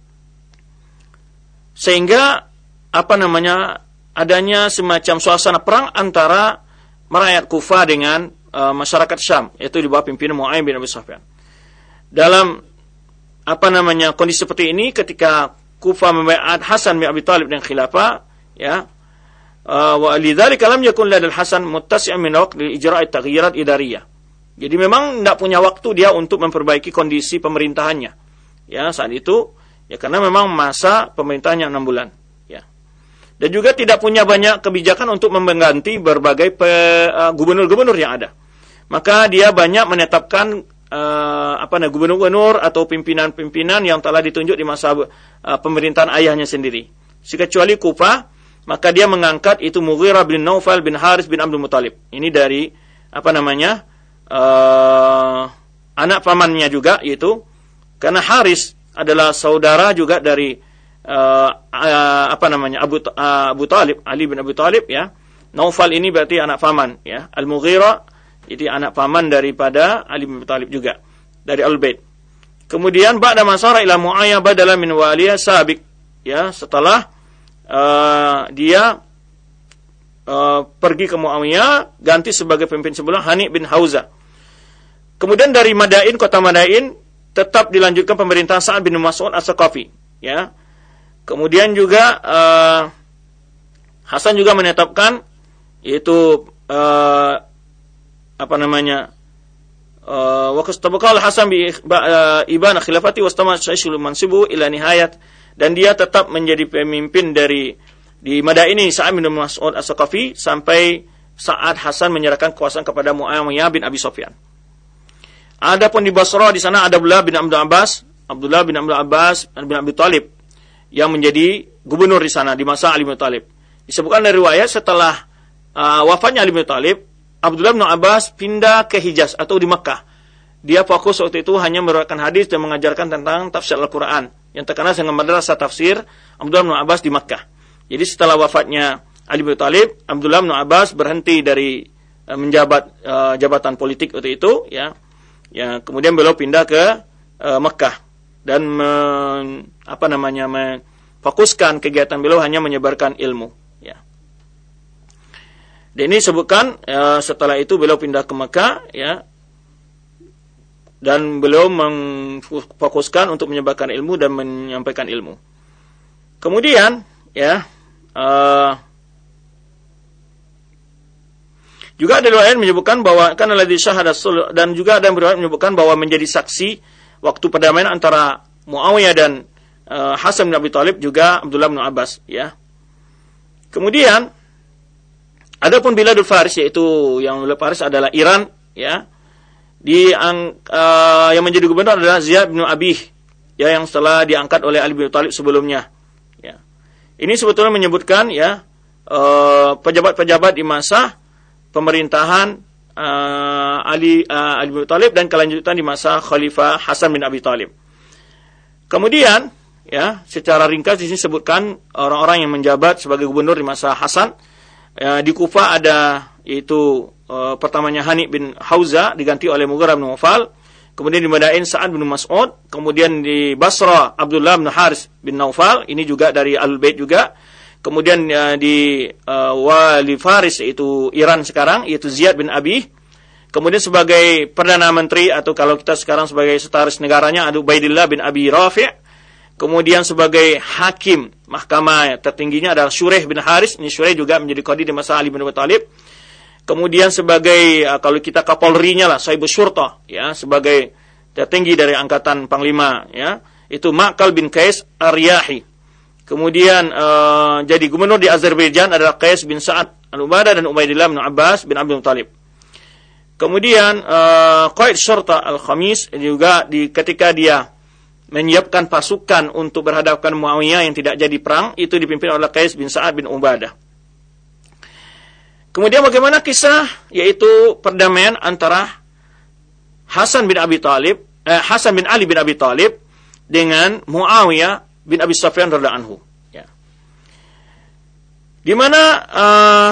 sehingga apa namanya adanya semacam suasana perang antara rakyat Kufah dengan Uh, masyarakat Syam, yaitu di bawah pimpinan Muawiyah bin Abi Sufyan. Dalam apa namanya kondisi seperti ini, ketika Kufah membaiat Hasan bin Abi Thalib dengan khilafah, ya, wa lidzalika lam yakun ladal Hasan muttasi'an min waqt li ijra'i taghyirat idariyah. Jadi memang tidak punya waktu dia untuk memperbaiki kondisi pemerintahannya. Ya, saat itu, ya, karena memang masa pemerintahannya enam bulan. Dan juga tidak punya banyak kebijakan untuk mengganti berbagai pe, uh, gubernur-gubernur yang ada. Maka dia banyak menetapkan uh, apa namanya gubernur-gubernur atau pimpinan-pimpinan yang telah ditunjuk di masa uh, pemerintahan ayahnya sendiri. Kecuali Kufah, maka dia mengangkat itu Mughirah bin Naufal bin Haris bin Abdul Muthalib. Ini dari apa namanya uh, anak pamannya juga, yaitu karena Haris adalah saudara juga dari Uh, uh, apa namanya Abu uh, Abu Talib, Ali bin Abi Thalib, ya. Naufal ini berarti anak paman, ya. Al-Mughirah itu anak paman daripada Ali bin Abi Thalib juga dari Al-Bait. Kemudian ba'da masara ila Muayyah badala min waliyah sabiq, ya, setelah uh, dia uh, pergi ke Muawiyah ganti sebagai pemimpin sebelum Hani bin Hauza. Kemudian dari Madain, kota Madain tetap dilanjutkan pemerintahan Sa'ad bin Mas'ud As-Saqafi, ya. Kemudian juga uh, Hasan juga menetapkan yaitu uh, apa namanya wa kastabaqal Hasan bi ibana khilafati wastama syaisul mansibu ila nihayat, dan dia tetap menjadi pemimpin dari di Madain ini Sa'ad bin Mas'ud As-Saqafi sampai saat Hasan menyerahkan kekuasaan kepada Muawiyah bin Abi Sufyan. Adapun di Basra di sana ada Abdullah bin Abdul Abbas, Abdullah bin Abdul Abbas bin Abi Thalib yang menjadi gubernur di sana di masa Ali bin Thalib. Disebutkan dari riwayat setelah uh, wafatnya Ali bin Thalib, Abdullah bin Abbas pindah ke Hijaz atau di Makkah. Dia fokus waktu itu hanya meriwayatkan hadis dan mengajarkan tentang tafsir Al-Quran yang terkenal dengan madrasah tafsir Abdullah bin Abbas di Makkah. Jadi setelah wafatnya Ali bin Thalib, Abdullah bin Abbas berhenti dari uh, menjabat uh, jabatan politik waktu itu, ya. Ya, kemudian beliau pindah ke uh, Mekah dan me, apa namanya memfokuskan kegiatan beliau hanya menyebarkan ilmu, ya. Dan ini disebutkan uh, setelah itu beliau pindah ke Mekah, ya, dan beliau memfokuskan untuk menyebarkan ilmu dan menyampaikan ilmu. Kemudian, ya, uh, juga ada riwayat menyebutkan bahwa kan alladzi syahada sulh, dan juga ada riwayat menyebutkan bahwa menjadi saksi waktu perdamaian antara Muawiyah dan uh, Hasan bin Abi Thalib juga Abdullah bin Abbas, ya. Kemudian adapun Biladul Faris, yaitu yang Biladul Faris adalah Iran, ya. Di uh, yang menjadi gubernur adalah Ziyad bin Abih, ya, yang setelah diangkat oleh Ali bin Thalib sebelumnya, ya. Ini sebetulnya menyebutkan, ya, uh, pejabat-pejabat di masa pemerintahan uh, Ali uh, Ali bin Thalib dan kelanjutan di masa Khalifah Hasan bin Abi Thalib. Kemudian, ya, secara ringkas di sini sebutkan orang-orang yang menjabat sebagai gubernur di masa Hasan. Uh, di Kufah ada yaitu uh, pertamanya Hani bin Hauza diganti oleh Mughirah bin Nawfal. Kemudian di Madain Sa'ad bin Mas'ud. Kemudian di Basra Abdullah bin Haris bin Nawfal. Ini juga dari Al-Bait juga. Kemudian uh, di uh, Wali Faris, yaitu Iran sekarang, yaitu Ziyad bin Abi. Kemudian sebagai Perdana Menteri, atau kalau kita sekarang sebagai sekretaris negaranya, ada Ubaidillah bin Abi Rafi'. Kemudian sebagai hakim mahkamah tertingginya adalah Shureh bin Haris. Ini Shureh juga menjadi qadi di masa Ali bin Abi Thalib. Kemudian sebagai uh, kalau kita Kapolrinya lah, Saibus Syurta, ya, sebagai tertinggi dari angkatan panglima, ya, itu Ma'qal bin Qais Ar-Riyahi. Kemudian uh, jadi gubernur di Azerbaijan adalah Qais bin Sa'ad Al-Ubadah dan Ubaidillah bin Abbas bin Abdul Thalib. Kemudian uh, Qaid Syurta Al-Khamis juga di ketika dia menyiapkan pasukan untuk berhadapan Muawiyah yang tidak jadi perang, itu dipimpin oleh Qais bin Sa'ad bin Ubadah. Kemudian bagaimana kisah yaitu perdamaian antara Hasan bin Abi Thalib, eh, Hasan bin Ali bin Abi Thalib dengan Muawiyah bin Abi Sufyan radhiyallahu anhu, ya. Di mana uh,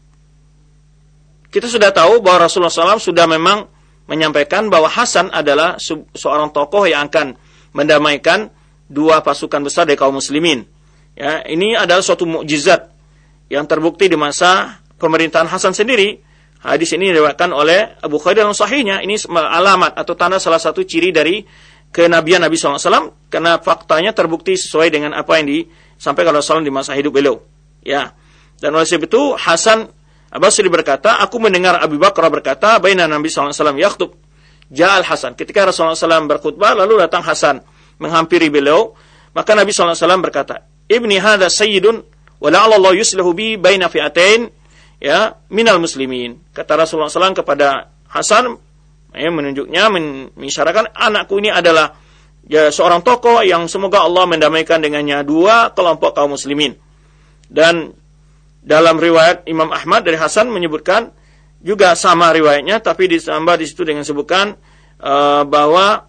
kita sudah tahu bahwa Rasulullah shallallahu alaihi wasallam sudah memang menyampaikan bahwa Hasan adalah se- seorang tokoh yang akan mendamaikan dua pasukan besar dari kaum muslimin. Ya, ini adalah suatu mukjizat yang terbukti di masa pemerintahan Hasan sendiri. Hadis ini diriwayatkan oleh Abu Khair dalam sahihnya. Ini alamat atau tanda salah satu ciri dari kenabian Nabi shallallahu alaihi wasallam, karena faktanya terbukti sesuai dengan apa yang disampaikan Rasulullah di masa hidup beliau, ya. Dan oleh sebab itu Hasan Al-Basri berkata, aku mendengar Abu Bakar berkata, baina Nabi shallallahu alaihi wasallam yakhtub ja'al Hasan. Ketika Rasulullah shallallahu alaihi wasallam berkhutbah, lalu datang Hasan menghampiri beliau, maka Nabi shallallahu alaihi wasallam berkata, ibni hadza sayyidun wa la'alla Allah yuslihu bi baina fi'atain, ya, minal muslimin. Kata Rasulullah shallallahu alaihi wasallam kepada Hasan, ya, menunjuknya, mengisyaratkan anakku ini adalah, ya, seorang tokoh yang semoga Allah mendamaikan dengannya dua kelompok kaum muslimin. Dan dalam riwayat Imam Ahmad dari Hasan menyebutkan juga sama riwayatnya, tapi ditambah di situ dengan sebutkan uh, bahwa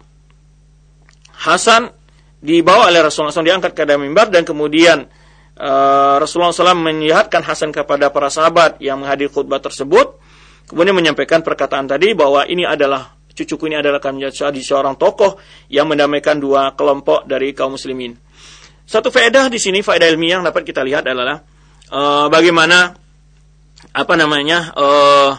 Hasan dibawa oleh Rasulullah shallallahu alaihi wasallam, diangkat ke atas mimbar, dan kemudian uh, Rasulullah shallallahu alaihi wasallam menyihatkan Hasan kepada para sahabat yang menghadiri khutbah tersebut. Kemudian menyampaikan perkataan tadi bahwa ini adalah, cucuku ini adalah akan menjadi seorang tokoh yang mendamaikan dua kelompok dari kaum muslimin. Satu faedah di sini, faedah ilmiah yang dapat kita lihat adalah uh, bagaimana apa namanya uh,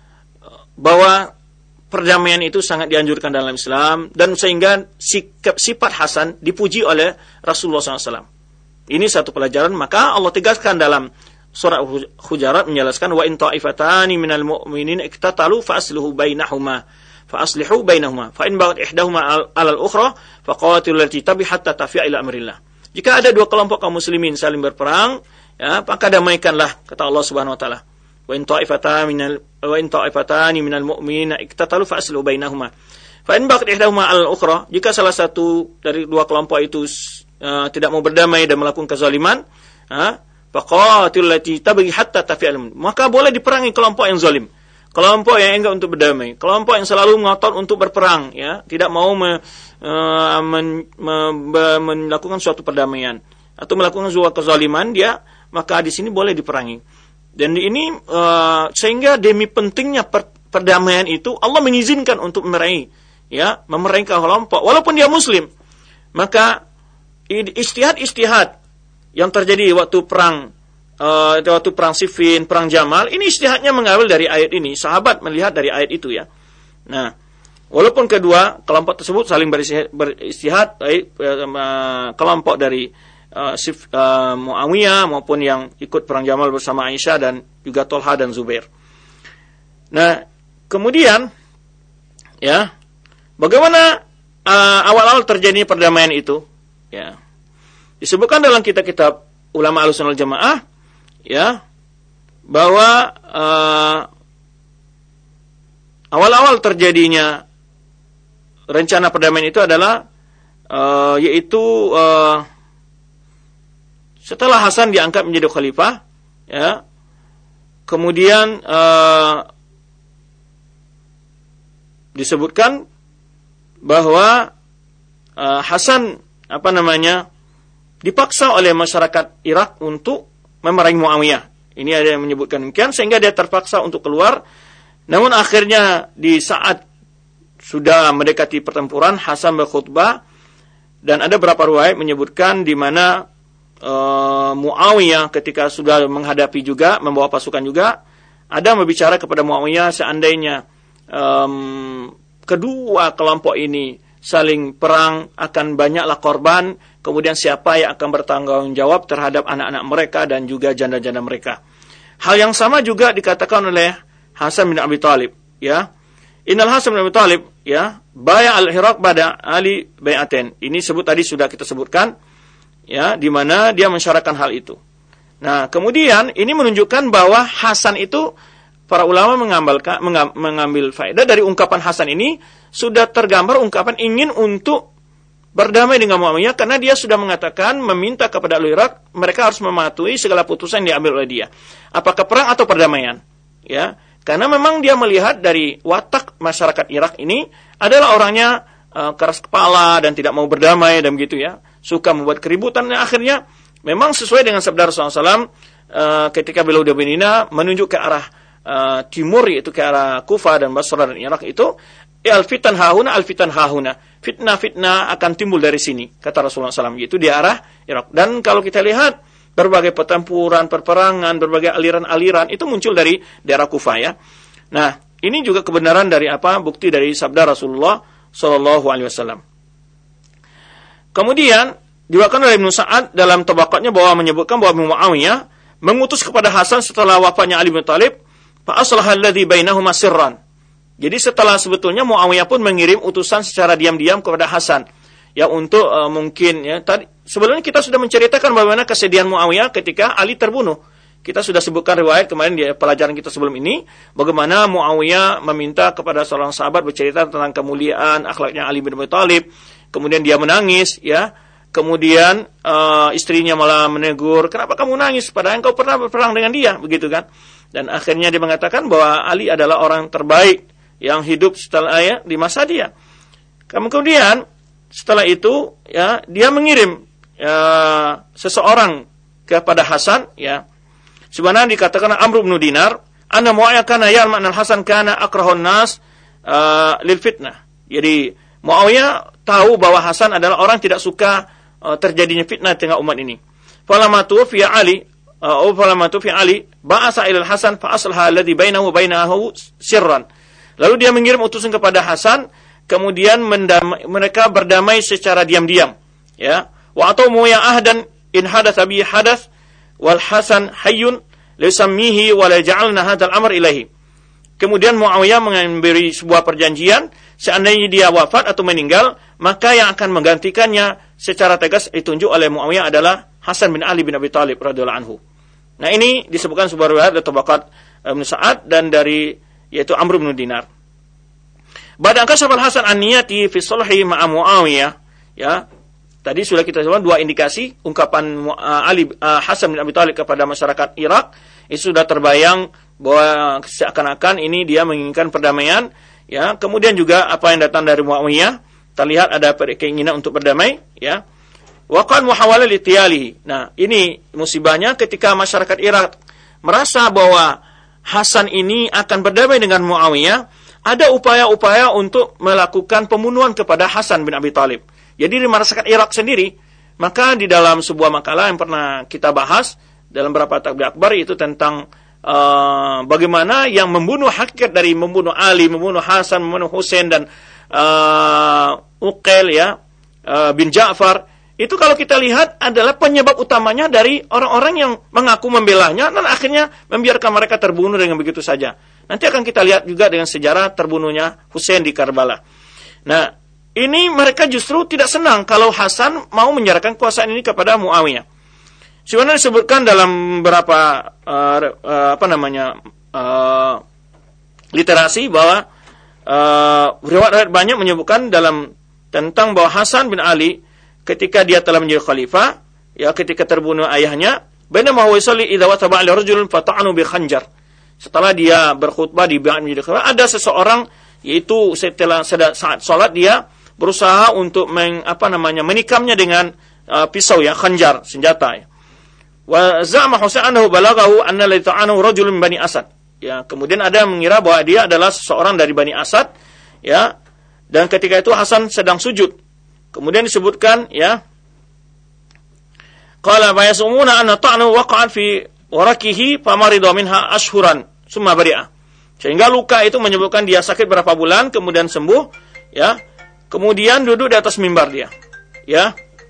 bahwa perdamaian itu sangat dianjurkan dalam Islam, dan sehingga sikap, sifat Hasan dipuji oleh Rasulullah shallallahu alaihi wasallam. Ini satu pelajaran, maka Allah tegaskan dalam Surah Hujarat menjelaskan, wa in ta'ifatani minal mu'minin iktatalu fa aslihu bainahuma fa aslihu bainahuma fa in baghat ihdahuma 'alal ukhra faqatilul lati tabi hatta tafi'a ila amrillah. Jika ada dua kelompok kaum muslimin saling berperang, ya, maka damaikanlah, kata Allah Subhanahu wa taala. Wa in ta'ifatani minal wa in ta'ifatani minal mu'minina iktatalu fa aslihu bainahuma Fa in baqat ihdahuma 'ala al-ukhra, jika salah satu dari dua kelompok itu uh, tidak mau berdamai dan melakukan kezaliman, ha, faqatil lati tabghi hatta tafi'al, maka boleh diperangi kelompok yang zalim. Kelompok yang enggan untuk berdamai, kelompok yang selalu ngotot untuk berperang, ya, tidak mau me, uh, men, me, me, melakukan suatu perdamaian atau melakukan suatu kezaliman, dia maka di sini boleh diperangi. Dan ini uh, sehingga demi pentingnya per, perdamaian itu Allah mengizinkan untuk memerangi, ya, memerangi kelompok walaupun dia muslim. Maka istihad-istihad yang terjadi waktu perang Uh, waktu perang Siffin, perang Jamal, ini istihadnya mengambil dari ayat ini. Sahabat melihat dari ayat itu, ya. Nah, walaupun kedua kelompok tersebut saling beristihad, beristihad baik uh, kelompok dari uh, Sif, uh, Muawiyah maupun yang ikut perang Jamal bersama Aisyah dan juga Tolha dan Zubair. Nah, kemudian, ya, bagaimana uh, awal-awal terjadinya perdamaian itu? Ya, disebutkan dalam kitab-kitab ulama Ahlussunnah wal Jamaah, ya, bahwa uh, awal-awal terjadinya rencana perdamaian itu adalah uh, yaitu uh, setelah Hasan diangkat menjadi khalifah, ya, kemudian uh, disebutkan bahwa uh, Hasan apa namanya dipaksa oleh masyarakat Irak untuk memerangi Muawiyah. Ini ada yang menyebutkan demikian, sehingga dia terpaksa untuk keluar. Namun akhirnya di saat sudah mendekati pertempuran, Hasan berkhutbah, dan ada beberapa riwayat menyebutkan di mana uh, Muawiyah ketika sudah menghadapi juga, membawa pasukan juga, ada berbicara kepada Muawiyah, seandainya um, kedua kelompok ini saling perang, akan banyaklah korban. Kemudian siapa yang akan bertanggung jawab terhadap anak-anak mereka dan juga janda-janda mereka. Hal yang sama juga dikatakan oleh Hasan bin Abi Thalib, ya. Innal Hasan bin Abi Thalib, ya, baya al-Iraq pada Ali bai'atain. Ini sebut tadi sudah kita sebutkan, ya, di mana dia mensyaratkan hal itu. Nah, kemudian ini menunjukkan bahwa Hasan itu, para ulama mengambil mengambil faedah dari ungkapan Hasan ini, sudah tergambar ungkapan ingin untuk berdamai dengan Muawiyah, karena dia sudah mengatakan, meminta kepada ahli Irak, mereka harus mematuhi segala putusan yang diambil oleh dia. Apakah perang atau perdamaian? Ya, karena memang dia melihat dari watak masyarakat Irak ini adalah orangnya uh, keras kepala dan tidak mau berdamai dan begitu, ya, suka membuat keributan. Dan akhirnya memang sesuai dengan sabda Rasulullah shallallahu alaihi wasallam uh, ketika beliau di Madinah menunjuk ke arah uh, timur, yaitu ke arah Kufah dan Basra dan Irak itu, al-fitan hahuna, al-fitan hahuna. Fitnah-fitnah akan timbul dari sini, kata Rasulullah shallallahu alaihi wasallam, yaitu di arah Irak. Dan kalau kita lihat, berbagai pertempuran, perperangan, berbagai aliran-aliran, itu muncul dari daerah Kufah, ya. Nah, ini juga kebenaran dari apa? Bukti dari sabda Rasulullah shallallahu alaihi wasallam. Kemudian, diwakilkan oleh Ibnu Sa'ad dalam tabaqatnya bahwa menyebutkan bahwa Muawiyah mengutus kepada Hasan setelah wafatnya Ali bin Thalib, fa aslaha alladhi bainahuma sirran. Jadi setelah sebetulnya Muawiyah pun mengirim utusan secara diam-diam kepada Hasan, ya, untuk uh, mungkin, ya, tadi sebelumnya kita sudah menceritakan bagaimana kesedihan Muawiyah ketika Ali terbunuh. Kita sudah sebutkan riwayat kemarin di pelajaran kita sebelum ini, bagaimana Muawiyah meminta kepada seorang sahabat bercerita tentang kemuliaan akhlaknya Ali bin Abi Thalib. Kemudian dia menangis, ya. Kemudian uh, istrinya malah menegur, kenapa kamu nangis? Padahal engkau pernah berperang dengan dia, begitu kan? Dan akhirnya dia mengatakan bahwa Ali adalah orang terbaik yang hidup setelah ayah di masa dia. Kemudian setelah itu, ya, dia mengirim, ya, seseorang kepada Hasan, ya. Sebenarnya dikatakan Amr bin Dinar, anna Muawiyah kana ya'lam anna Hasan kana akrahun nas uh, lil fitnah. Jadi Muawiyah tahu bahwa Hasan adalah orang tidak suka uh, terjadinya fitnah di tengah umat ini. Falamma tuwfiya Ali, uh, falamma tuwfiya Ali, ba'asa ila Hasan fa aslaha alladhi bainahu wa bainahu sirran. Lalu dia mengirim utusan kepada Hasan, kemudian mendamai, mereka berdamai secara diam-diam, ya. Wa atau muya ahdan in hadatsa bi hadath wal Hasan hayyun lisammihi wa la ja'alna hadzal amr ilahi. Kemudian Muawiyah memberi sebuah perjanjian, seandainya dia wafat atau meninggal, maka yang akan menggantikannya secara tegas ditunjuk oleh Muawiyah adalah Hasan bin Ali bin Abi Thalib radhiyallahu anhu. Nah, ini disebutkan sebuah riwayat dari Tabaqat Ibnu Sa'ad dan dari, yaitu Amr bin Dinar. Ba'da kashafal Hasan an niyati fi sulhi ma'a Muawiyah, ya. Tadi sudah kita sebutkan dua indikasi ungkapan Ali uh, Hasan bin Abi Thalib kepada masyarakat Irak, itu sudah terbayang bahwa seakan-akan ini dia menginginkan perdamaian, ya. Kemudian juga apa yang datang dari Muawiyah, terlihat ada keinginan untuk berdamai, ya. Wa qad muhawala litiyalihi. Nah, ini musibahnya ketika masyarakat Irak merasa bahwa Hasan ini akan berdamai dengan Muawiyah, ada upaya-upaya untuk melakukan pembunuhan kepada Hasan bin Abi Thalib. Jadi di masyarakat Irak sendiri, maka di dalam sebuah makalah yang pernah kita bahas dalam beberapa takbir akbar itu tentang uh, bagaimana yang membunuh hakikat dari membunuh Ali, membunuh Hasan, membunuh Husain dan uh, Uqail, ya, uh, bin Ja'far. Itu kalau kita lihat adalah penyebab utamanya dari orang-orang yang mengaku membelanya dan akhirnya membiarkan mereka terbunuh dengan begitu saja. Nanti akan kita lihat juga dengan sejarah terbunuhnya Husain di Karbala. Nah, ini mereka justru tidak senang kalau Hasan mau menyerahkan kekuasaan ini kepada Muawiyah. Sebenarnya disebutkan dalam beberapa uh, uh, apa namanya uh, literasi bahwa uh, riwayat banyak menyebutkan dalam tentang bahwa Hasan bin Ali ketika dia telah menjadi khalifah, ya, ketika terbunuh ayahnya, bainama huwa yusalli idza wataba 'ala rajulin fata'anu bi khanjar. Setelah dia berkhutbah di menjadi khalifah, ada seseorang, yaitu setelah saat salat dia berusaha untuk meng, apa namanya menikamnya dengan uh, pisau, ya, khanjar, senjata, ya. Wa za'ama Husain annahu balaghahu anna la ta'anahu rajulun Bani Asad. Ya, kemudian ada yang mengira bahwa dia adalah seseorang dari Bani Asad, ya. Dan ketika itu Hasan sedang sujud. Kemudian disebutkan, ya, qala fa yasumuna anna ta'nahu waqa'at fi warakihi famarida minha ashhuran summa bari'a. Sehingga luka itu menyebabkan dia sakit berapa bulan kemudian sembuh, ya. Kemudian duduk di atas mimbar dia, ya.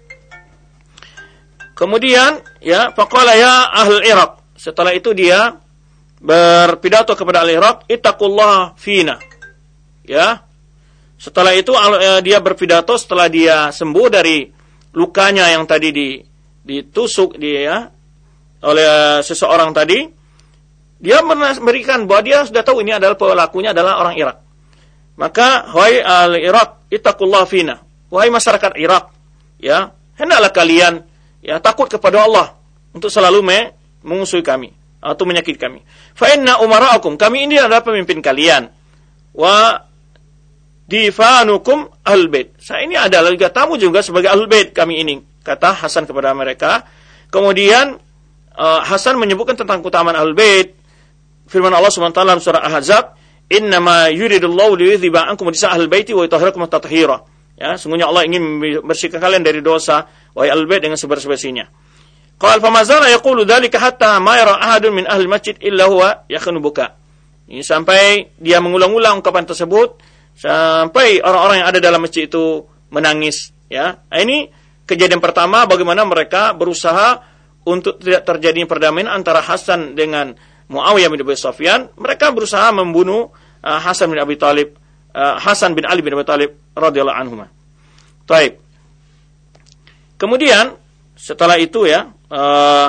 Kemudian, ya, faqala ya ahlul Iraq. Setelah itu dia berpidato kepada ahli Iraq, ittaqullaha fina. Ya. Setelah itu dia berpidato setelah dia sembuh dari lukanya yang tadi di ditusuk dia oleh seseorang tadi. Dia memberikan bahwa dia sudah tahu ini adalah pelakunya adalah orang Irak. Maka wahai ahli Irak, ittaqullaha fina. Wahai masyarakat Irak, ya, hendaklah kalian, ya, takut kepada Allah untuk selalu mengmusuhi kami atau menyakiti kami. Fa inna umara'akum, kami ini adalah pemimpin kalian. Wa difanukum ahlul bait. Saya ini adalah juga tamu juga sebagai ahlul bait kami ini, kata Hasan kepada mereka. Kemudian uh, Hasan menyebutkan tentang keutamaan ahlul bait. Firman Allah Subhanahu wa taala dalam surah Al-Ahzab, "Innama yuridullahu liyudhiba ankum rijsa ahlul baiti wa yutahhirakum tathira." Ya, sungguhnya Allah ingin membersihkan kalian dari dosa wahai ahlul bait dengan sebersih-bersihnya. Qala fa mazala yaqulu dzalika hatta ma yara ahadun min ahli masjid illa huwa yakhunu buka. Ini sampai dia mengulang-ulang ungkapan tersebut sampai orang-orang yang ada dalam masjid itu menangis, ya. Nah, ini kejadian pertama bagaimana mereka berusaha untuk tidak terjadi perdamaian antara Hasan dengan Muawiyah bin Abi Sufyan. Mereka berusaha membunuh uh, Hasan bin Abi Thalib, uh, Hasan bin Ali bin Abi Thalib radhiyallahu anhuma. Baik. Kemudian setelah itu, ya, uh,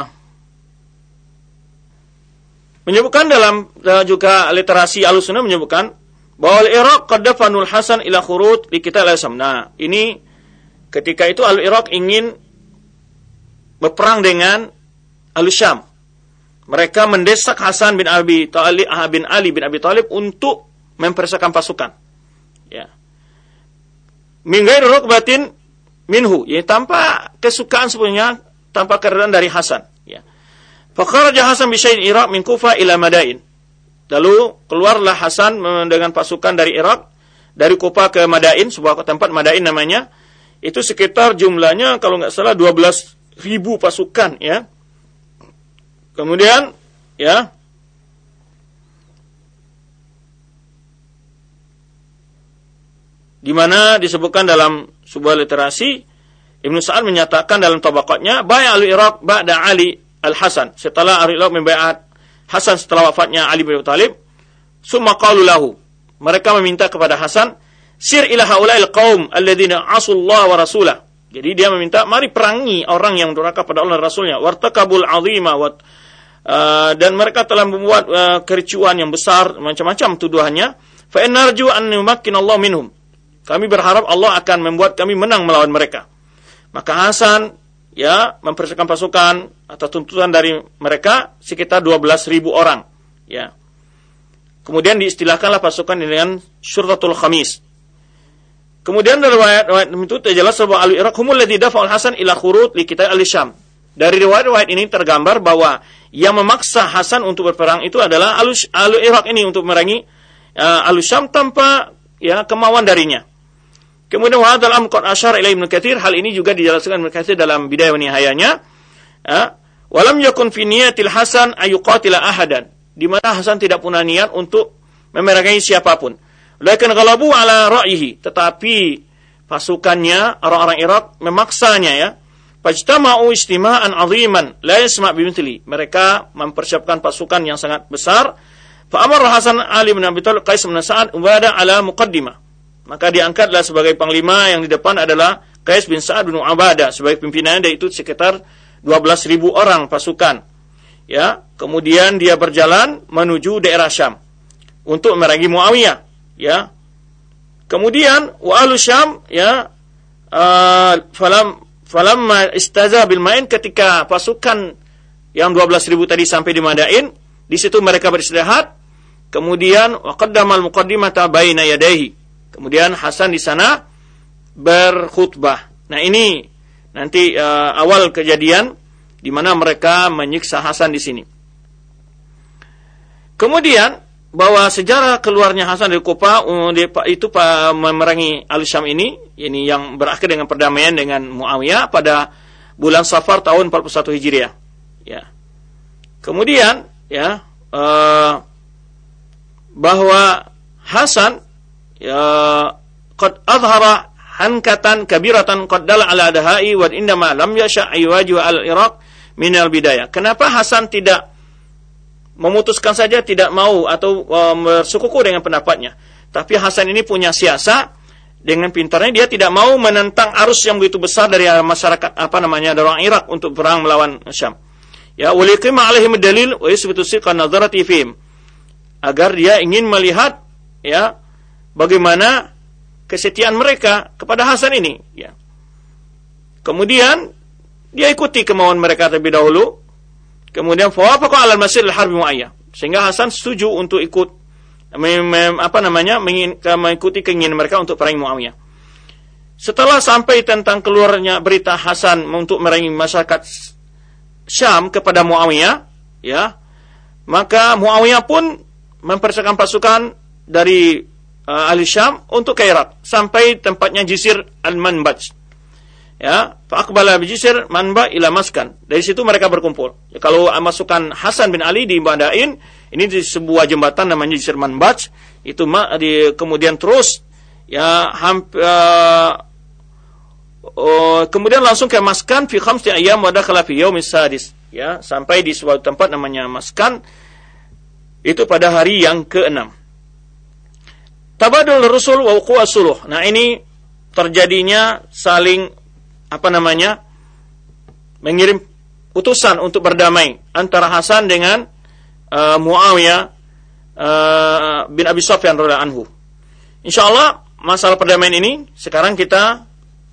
menyebutkan dalam uh, juga literasi Ahlussunnah menyebutkan bahwa al-Iraq qad dafanul Hasan ila khurut li qital al-Sham. Nah, ini ketika itu al-Iraq ingin berperang dengan al-Syam. Mereka mendesak Hasan bin Abi Thalib bin Ali bin Abi Thalib untuk mempersiapkan pasukan. Ya. Min ghairi rukbatin minhu, ya, tanpa kesukaan sebenarnya, tanpa kerelaan dari Hasan, ya. Fa kharaja Hasan bi syai'in Iraq min Kufah ila Madain. Lalu keluarlah Hasan dengan pasukan dari Irak, dari Kufah ke Madain, sebuah tempat Madain namanya. Itu sekitar jumlahnya kalau nggak salah dua belas ribu pasukan, ya. Kemudian, ya, di mana disebutkan dalam sebuah literasi, Ibnu Sa'ad menyatakan dalam tabaqatnya, bai'a al-Iraq ba'da Ali al-Hasan. Setelah al-Iraq membai'at Hasan setelah wafatnya Ali bin Abi Thalib, summa qalu lahu, mereka meminta kepada Hasan, sir ila haula'il qaum alladziina 'asullah wa rasulah. Jadi dia meminta, mari perangi orang yang durhaka pada Allah dan Rasulnya, wartakabul 'azima wa uh, dan mereka telah membuat uh, kericuan yang besar, macam-macam tuduhannya. fa inna narju an yumakkin Allah minhum. Kami berharap Allah akan membuat kami menang melawan mereka. Maka Hasan ya mempersiapkan pasukan atau tuntutan dari mereka sekitar dua belas ribu orang, ya. Kemudian diistilahkanlah pasukan dengan Syurtatul Khamis. Kemudian dari riwayat-riwayat itu terjelas bahwa Ahlul Iraq humul ladzi dafa'ul Hasan ila khurut li qital al-Syam. Dari riwayat-riwayat ini tergambar bahwa yang memaksa Hasan untuk berperang itu adalah Ahlul Iraq ini untuk memerangi uh, al-Syam tanpa ya kemauan darinya. Kemudian wa hadzal amr qad asyara ila Ibnu Katsir, hal ini juga dijelaskan Ibnu Katsir dalam Bidayah wa Nihayahnya. Ya, walam yakun fi niyatil Hasan ayuqatila ahadan, di mana Hasan tidak punya niat untuk memerangi siapapun. Lakin ghalabu ala ra'yihi, tetapi pasukannya orang-orang Irak memaksanya ya. Fajtama'u istima'an 'aziman la yasma' bimithli. Mereka mempersiapkan pasukan yang sangat besar. Fa amara Hasan Ali bin Abi Thalib Qais bin Sa'ad Ubadah ala muqaddimah. Maka diangkatlah sebagai panglima yang di depan adalah Qais bin Sa'ad bin Ubadah sebagai pimpinannya, yaitu sekitar dua belas ribu orang pasukan. Ya, kemudian dia berjalan menuju daerah Syam untuk memerangi Muawiyah, ya. Kemudian wa ahlu Syam ya uh, falam falamma istaza bil Ma'in, ketika pasukan yang dua belas ribu tadi sampai di Madain, di situ mereka beristirahat. Kemudian wa qaddamal muqaddimata baina yadayhi. Kemudian Hasan di sana berkhutbah. Nah, ini nanti uh, awal kejadian di mana mereka menyiksa Hasan di sini. Kemudian bahwa sejarah keluarnya Hasan dari Kufa uh, itu uh, memerangi Al-Syam ini, ini yang berakhir dengan perdamaian dengan Muawiyah pada bulan Safar tahun empat puluh satu Hijriah. Ya. Kemudian ya uh, bahwa Hasan ya qad azhara hankatan kabiratan qad dalla ala dahai wa indama lam yasha aywaji al-Iraq min al-bidayah. Kenapa Hasan tidak memutuskan saja tidak mau atau uh, bersikukuh dengan pendapatnya? Tapi Hasan ini punya siasat, dengan pintarnya dia tidak mau menentang arus yang begitu besar dari masyarakat apa namanya dari orang Irak untuk perang melawan Syam. Ya, waliqima alaihim dalil wa yusbitu siqan nazarati fihim. Agar dia ingin melihat ya bagaimana kesetiaan mereka kepada Hasan ini, ya. Kemudian dia ikuti kemauan mereka terlebih dahulu. Kemudian fawafaqa 'ala al-masir al-harbi Muayyah, sehingga Hasan setuju untuk ikut mem, mem, apa namanya mengin, mengikuti keinginan mereka untuk perangi Muawiyah. Setelah sampai tentang keluarnya berita Hasan untuk merangi masyarakat Syam kepada Muawiyah, ya, maka Muawiyah pun mempersiapkan pasukan dari Uh, ahli Syam untuk ke Irak sampai tempatnya Jisir al-Manbaj. Ya, fa aqbala bi Jisir Manba ila Maskan. Dari situ mereka berkumpul. Ya, kalau masukan Hasan bin Ali di Madain, ini di sebuah jembatan namanya Jisir Manbaj, itu ma, di, kemudian terus ya hamp, uh, uh, kemudian langsung ke Maskan fi khamsi ayyam wa dakhala fi yaumis sadis. Ya, sampai di sebuah tempat namanya Maskan itu pada hari yang keenam. Tabadul Rasul wa wuqu'as suluh. Nah, ini terjadinya saling apa namanya mengirim utusan untuk berdamai antara Hasan dengan uh, Muawiyah uh, bin Abi Sufyan radhiyallahu anhu. Insyaallah masalah perdamaian ini sekarang kita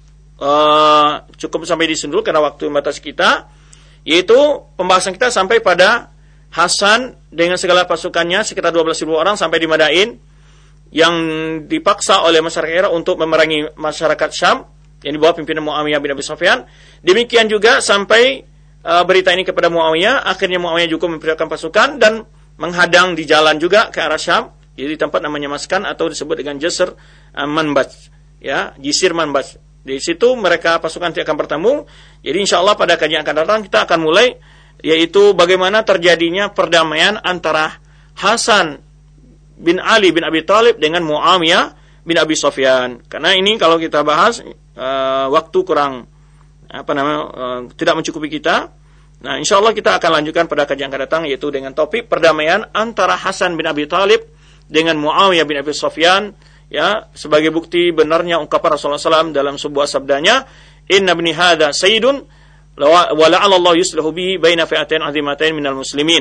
uh, cukup sampai di sini dulu karena waktu membatasi kita, yaitu pembahasan kita sampai pada Hasan dengan segala pasukannya sekitar dua belas ribu orang sampai di Madain, yang dipaksa oleh masyarakat Irak untuk memerangi masyarakat Syam yang dibawa pimpinan Muawiyah bin Abi Sufyan. Demikian juga sampai uh, berita ini kepada Muawiyah, akhirnya Muawiyah juga mempersiapkan pasukan dan menghadang di jalan juga ke arah Syam, jadi di tempat namanya Maskan atau disebut dengan Jisr uh, Manbaj, ya, Jisir Manbaj. Di situ mereka pasukan nanti akan bertemu. Jadi insyaallah pada kajian akan datang kita akan mulai, yaitu bagaimana terjadinya perdamaian antara Hasan bin Ali bin Abi Thalib dengan Muawiyah bin Abi Sufyan. Karena ini kalau kita bahas uh, waktu kurang apa namanya uh, tidak mencukupi kita. Nah, insyaallah kita akan lanjutkan pada kajian akan datang, yaitu dengan topik perdamaian antara Hasan bin Abi Thalib dengan Muawiyah bin Abi Sufyan, ya, sebagai bukti benarnya ungkapan Rasulullah sallallahu alaihi wasallam dalam sebuah sabdanya, inna ibni hadza sayyidun wa la'alla Allah yuslihu bihi baina fi'atain 'azimatain minal muslimin.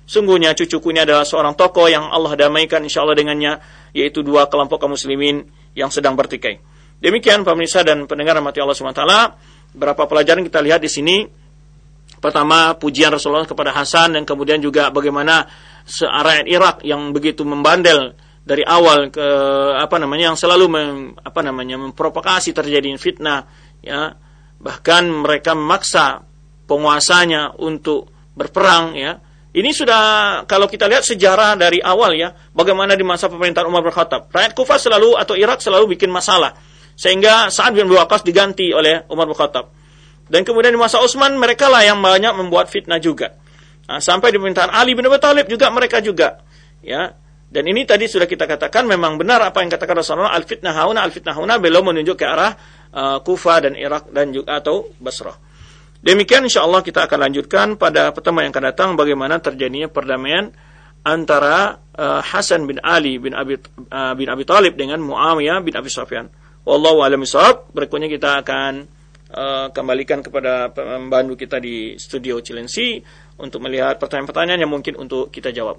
sungguhnya cucuku ini adalah seorang tokoh yang Allah damaikan insyaallah dengannya, yaitu dua kelompok kaum muslimin yang sedang bertikai. Demikian pemirsa dan pendengar rahmati Allah subhanahu wa taala, berapa pelajaran kita lihat di sini. Pertama, pujian Rasulullah kepada Hasan, dan kemudian juga bagaimana rakyat Irak yang begitu membandel dari awal ke apa namanya yang selalu mem, apa namanya memprovokasi terjadinya fitnah, ya. Bahkan mereka memaksa penguasanya untuk berperang, ya. Ini sudah kalau kita lihat sejarah dari awal, ya, bagaimana di masa pemerintahan Umar bin Khattab, rakyat Kufah selalu atau Irak selalu bikin masalah, sehingga Sa'ad bin Abi Waqqas diganti oleh Umar bin Khattab. Dan kemudian di masa Utsman mereka lah yang banyak membuat fitnah juga. Nah, sampai di pemerintahan Ali bin Abi Thalib juga mereka juga, ya. Dan ini tadi sudah kita katakan memang benar apa yang katakan Rasulullah, al fitnah hauna al fitnah hauna, beliau menunjuk ke arah uh, Kufah dan Irak dan juga atau Basrah. Demikian insyaallah kita akan lanjutkan pada pertemuan yang akan datang bagaimana terjadinya perdamaian antara uh, Hasan bin Ali bin Abi uh, bin Abi Thalib dengan Muawiyah bin Abi Sufyan. Wallahu a'lam bishawab. Berikutnya kita akan Uh, kembalikan kepada pembantu kita di studio Cilensi untuk melihat pertanyaan-pertanyaan yang mungkin untuk kita jawab.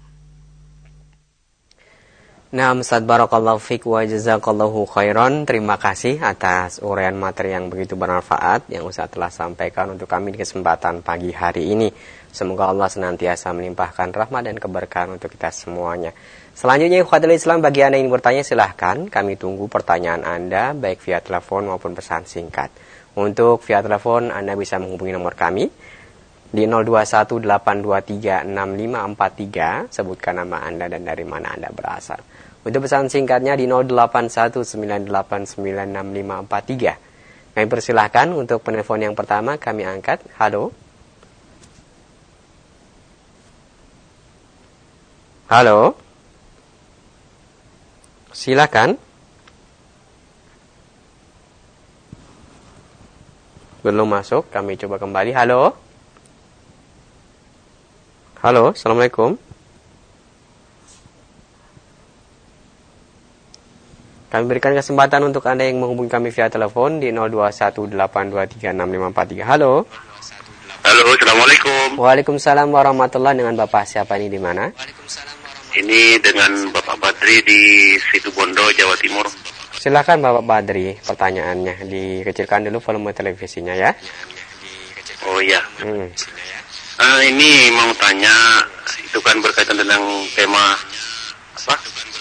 Nah, Ustaz barakallahu fiik wa jazakallahu khairan. Terima kasih atas uraian materi yang begitu bermanfaat yang Ustaz telah sampaikan untuk kami di kesempatan pagi hari ini. Semoga Allah senantiasa melimpahkan rahmat dan keberkahan untuk kita semuanya. Selanjutnya, ikhwatul Islam, bagi Anda yang bertanya silahkan kami tunggu pertanyaan Anda baik via telepon maupun pesan singkat. Untuk via telepon Anda bisa menghubungi nomor kami di nol dua satu delapan dua tiga enam lima empat tiga, sebutkan nama Anda dan dari mana Anda berasal. Untuk pesan singkatnya di nol delapan satu sembilan delapan sembilan enam lima empat tiga. Kami persilahkan untuk penelpon yang pertama kami angkat. Halo. Halo. Silakan. Belum masuk, kami coba kembali. Halo. Halo, assalamualaikum. Kami berikan kesempatan untuk Anda yang menghubungi kami via telepon di nol dua satu delapan dua tiga enam lima empat tiga. Halo. Halo, assalamualaikum. Waalaikumsalam warahmatullahi. Dengan Bapak siapa ini di mana? Ini dengan Bapak Badri di Situbondo, Jawa Timur. Silakan Bapak Badri, pertanyaannya dikecilkan dulu volume televisinya ya. Oh iya. Hmm. Uh, ini mau tanya, itu kan berkaitan tentang tema apa?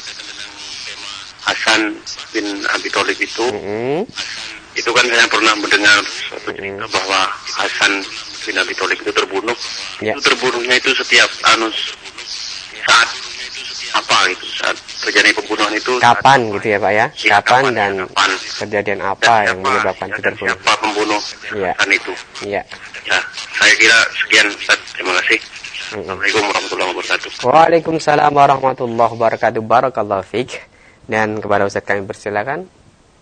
Hasan bin Abi Thalib itu. Hmm. Itu kan saya pernah mendengar suatu cerita hmm. bahwa Hasan bin Abi Thalib itu terbunuh. Ya. Itu terbunuhnya itu setiap anus saat apa gitu, saat terjadi pembunuhan itu kapan saat, gitu ya Pak ya, ya kapan, kapan dan kapan. Kejadian apa dan yang siapa, menyebabkan ya, terbunuh, siapa pembunuh ya. Kan itu ya. Ya, saya kira sekian Ustaz, terima kasih. Assalamualaikum warahmatullahi wabarakatuh. Waalaikumsalam warahmatullahi wabarakatuh. Barakallahu fiik. Dan kepada Ustaz kami persilakan.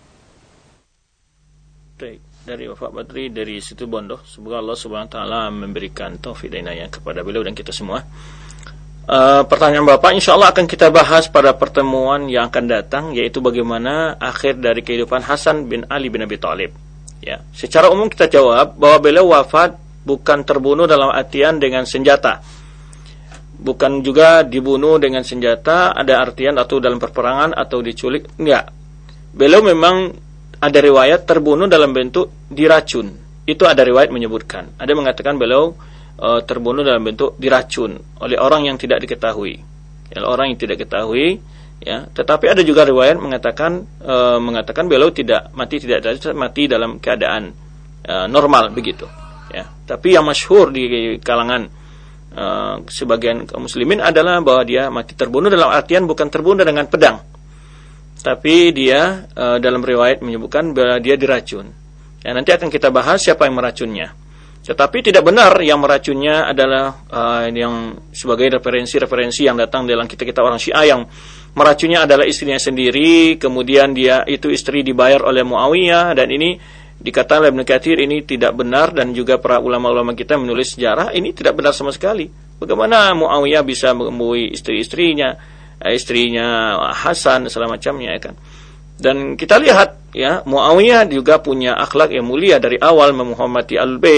Baik, dari Bapak Badri dari Situbondo, semoga Allah Subhanahu wa taala memberikan taufik dan hidayah kepada beliau dan kita semua. Uh, pertanyaan Bapak insyaallah akan kita bahas pada pertemuan yang akan datang, yaitu bagaimana akhir dari kehidupan Hasan bin Ali bin Abi Thalib. Ya, secara umum kita jawab bahwa beliau wafat bukan terbunuh dalam artian dengan senjata, bukan juga dibunuh dengan senjata ada artian atau dalam perperangan atau diculik, enggak. Beliau memang ada riwayat terbunuh dalam bentuk diracun. Itu ada riwayat menyebutkan. Ada mengatakan beliau Uh, terbunuh dalam bentuk diracun oleh orang yang tidak diketahui, ya, orang yang tidak diketahui, ya. Tetapi ada juga riwayat mengatakan uh, mengatakan beliau tidak mati tidak mati dalam keadaan uh, normal begitu, ya. Tapi yang masyhur di kalangan uh, sebagian kaum muslimin adalah bahwa dia mati terbunuh dalam artian bukan terbunuh dengan pedang, tapi dia uh, dalam riwayat menyebutkan bahwa dia diracun. Ya, nanti akan kita bahas siapa yang meracunnya. Tetapi tidak benar yang meracunnya adalah uh, yang sebagai referensi-referensi yang datang dalam kitab-kitab orang Syiah yang meracunnya adalah istrinya sendiri, kemudian dia itu istri dibayar oleh Muawiyah, dan ini dikatakan oleh Ibnu Katsir ini tidak benar, dan juga para ulama-ulama kita menulis sejarah ini tidak benar sama sekali. Bagaimana Muawiyah bisa mengemui istri-istrinya, istrinya Hasan segala macamnya, ya kan? Dan kita lihat ya, Muawiyah juga punya akhlak yang mulia dari awal, menghormati Ahlul Bait,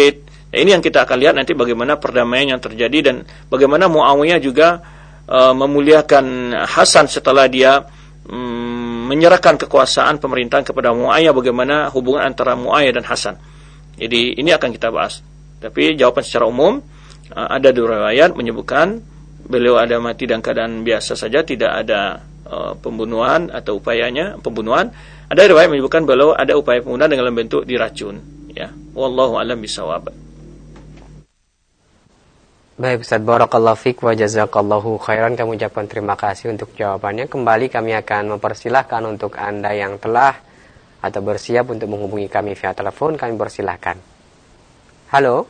Nah, ini yang kita akan lihat nanti bagaimana perdamaian yang terjadi dan bagaimana Muawiyah juga uh, memuliakan Hasan setelah dia um, menyerahkan kekuasaan pemerintahan kepada Muawiyah, bagaimana hubungan antara Muawiyah dan Hasan. Jadi ini akan kita bahas. Tapi jawaban secara umum, uh, ada dua riwayat menyebutkan beliau ada mati dalam keadaan biasa saja, tidak ada uh, pembunuhan atau upayanya pembunuhan. Ada riwayat menyebutkan beliau ada upaya pembunuhan dengan bentuk diracun. Ya, wallahu a'lam bishawab. Baik Ustaz, barakallahu fiik wa jazakallahu khairan. Kami ucapkan terima kasih untuk jawabannya. Kembali kami akan mempersilahkan untuk Anda yang telah atau bersiap untuk menghubungi kami via telepon, kami persilahkan. Halo.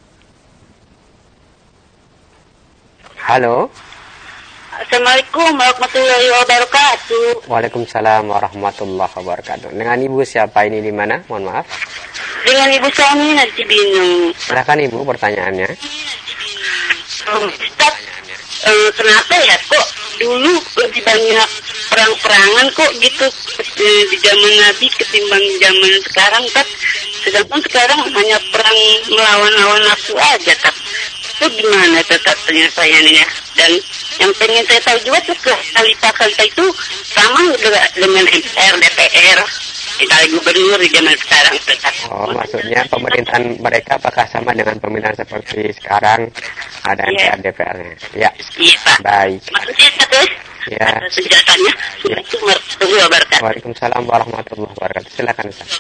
Halo. Assalamualaikum warahmatullahi wabarakatuh. Waalaikumsalam warahmatullahi wabarakatuh. Dengan Ibu siapa ini, di mana? Mohon maaf. Dengan Ibu Sami nanti bingung. Silakan Ibu pertanyaannya. Ustaz, eh, kenapa ya kok dulu lebih banyak perang-perangan kok gitu eh, di zaman Nabi ketimbang zaman sekarang, Ustaz? Sedangkan sekarang hanya perang melawan-lawan nafsu aja, Ustaz. Itu gimana tetap penyelesaiannya? Dan yang pengen saya tahu juga tuh khalifah-khalifah itu sama dengan M P R, D P R, kita gubernur di zaman sekarang, tetap. Oh, maksudnya pemerintahan mereka apakah sama dengan pemerintahan seperti sekarang? Ada M P R, D P R-nya. Ya. Iya, Pak. Baik. Maksudnya satu ya. Senjatanya. Ya. Warahmatullahi wabarakatuh. Waalaikumsalam warahmatullahi wabarakatuh. Silakan Ustaz.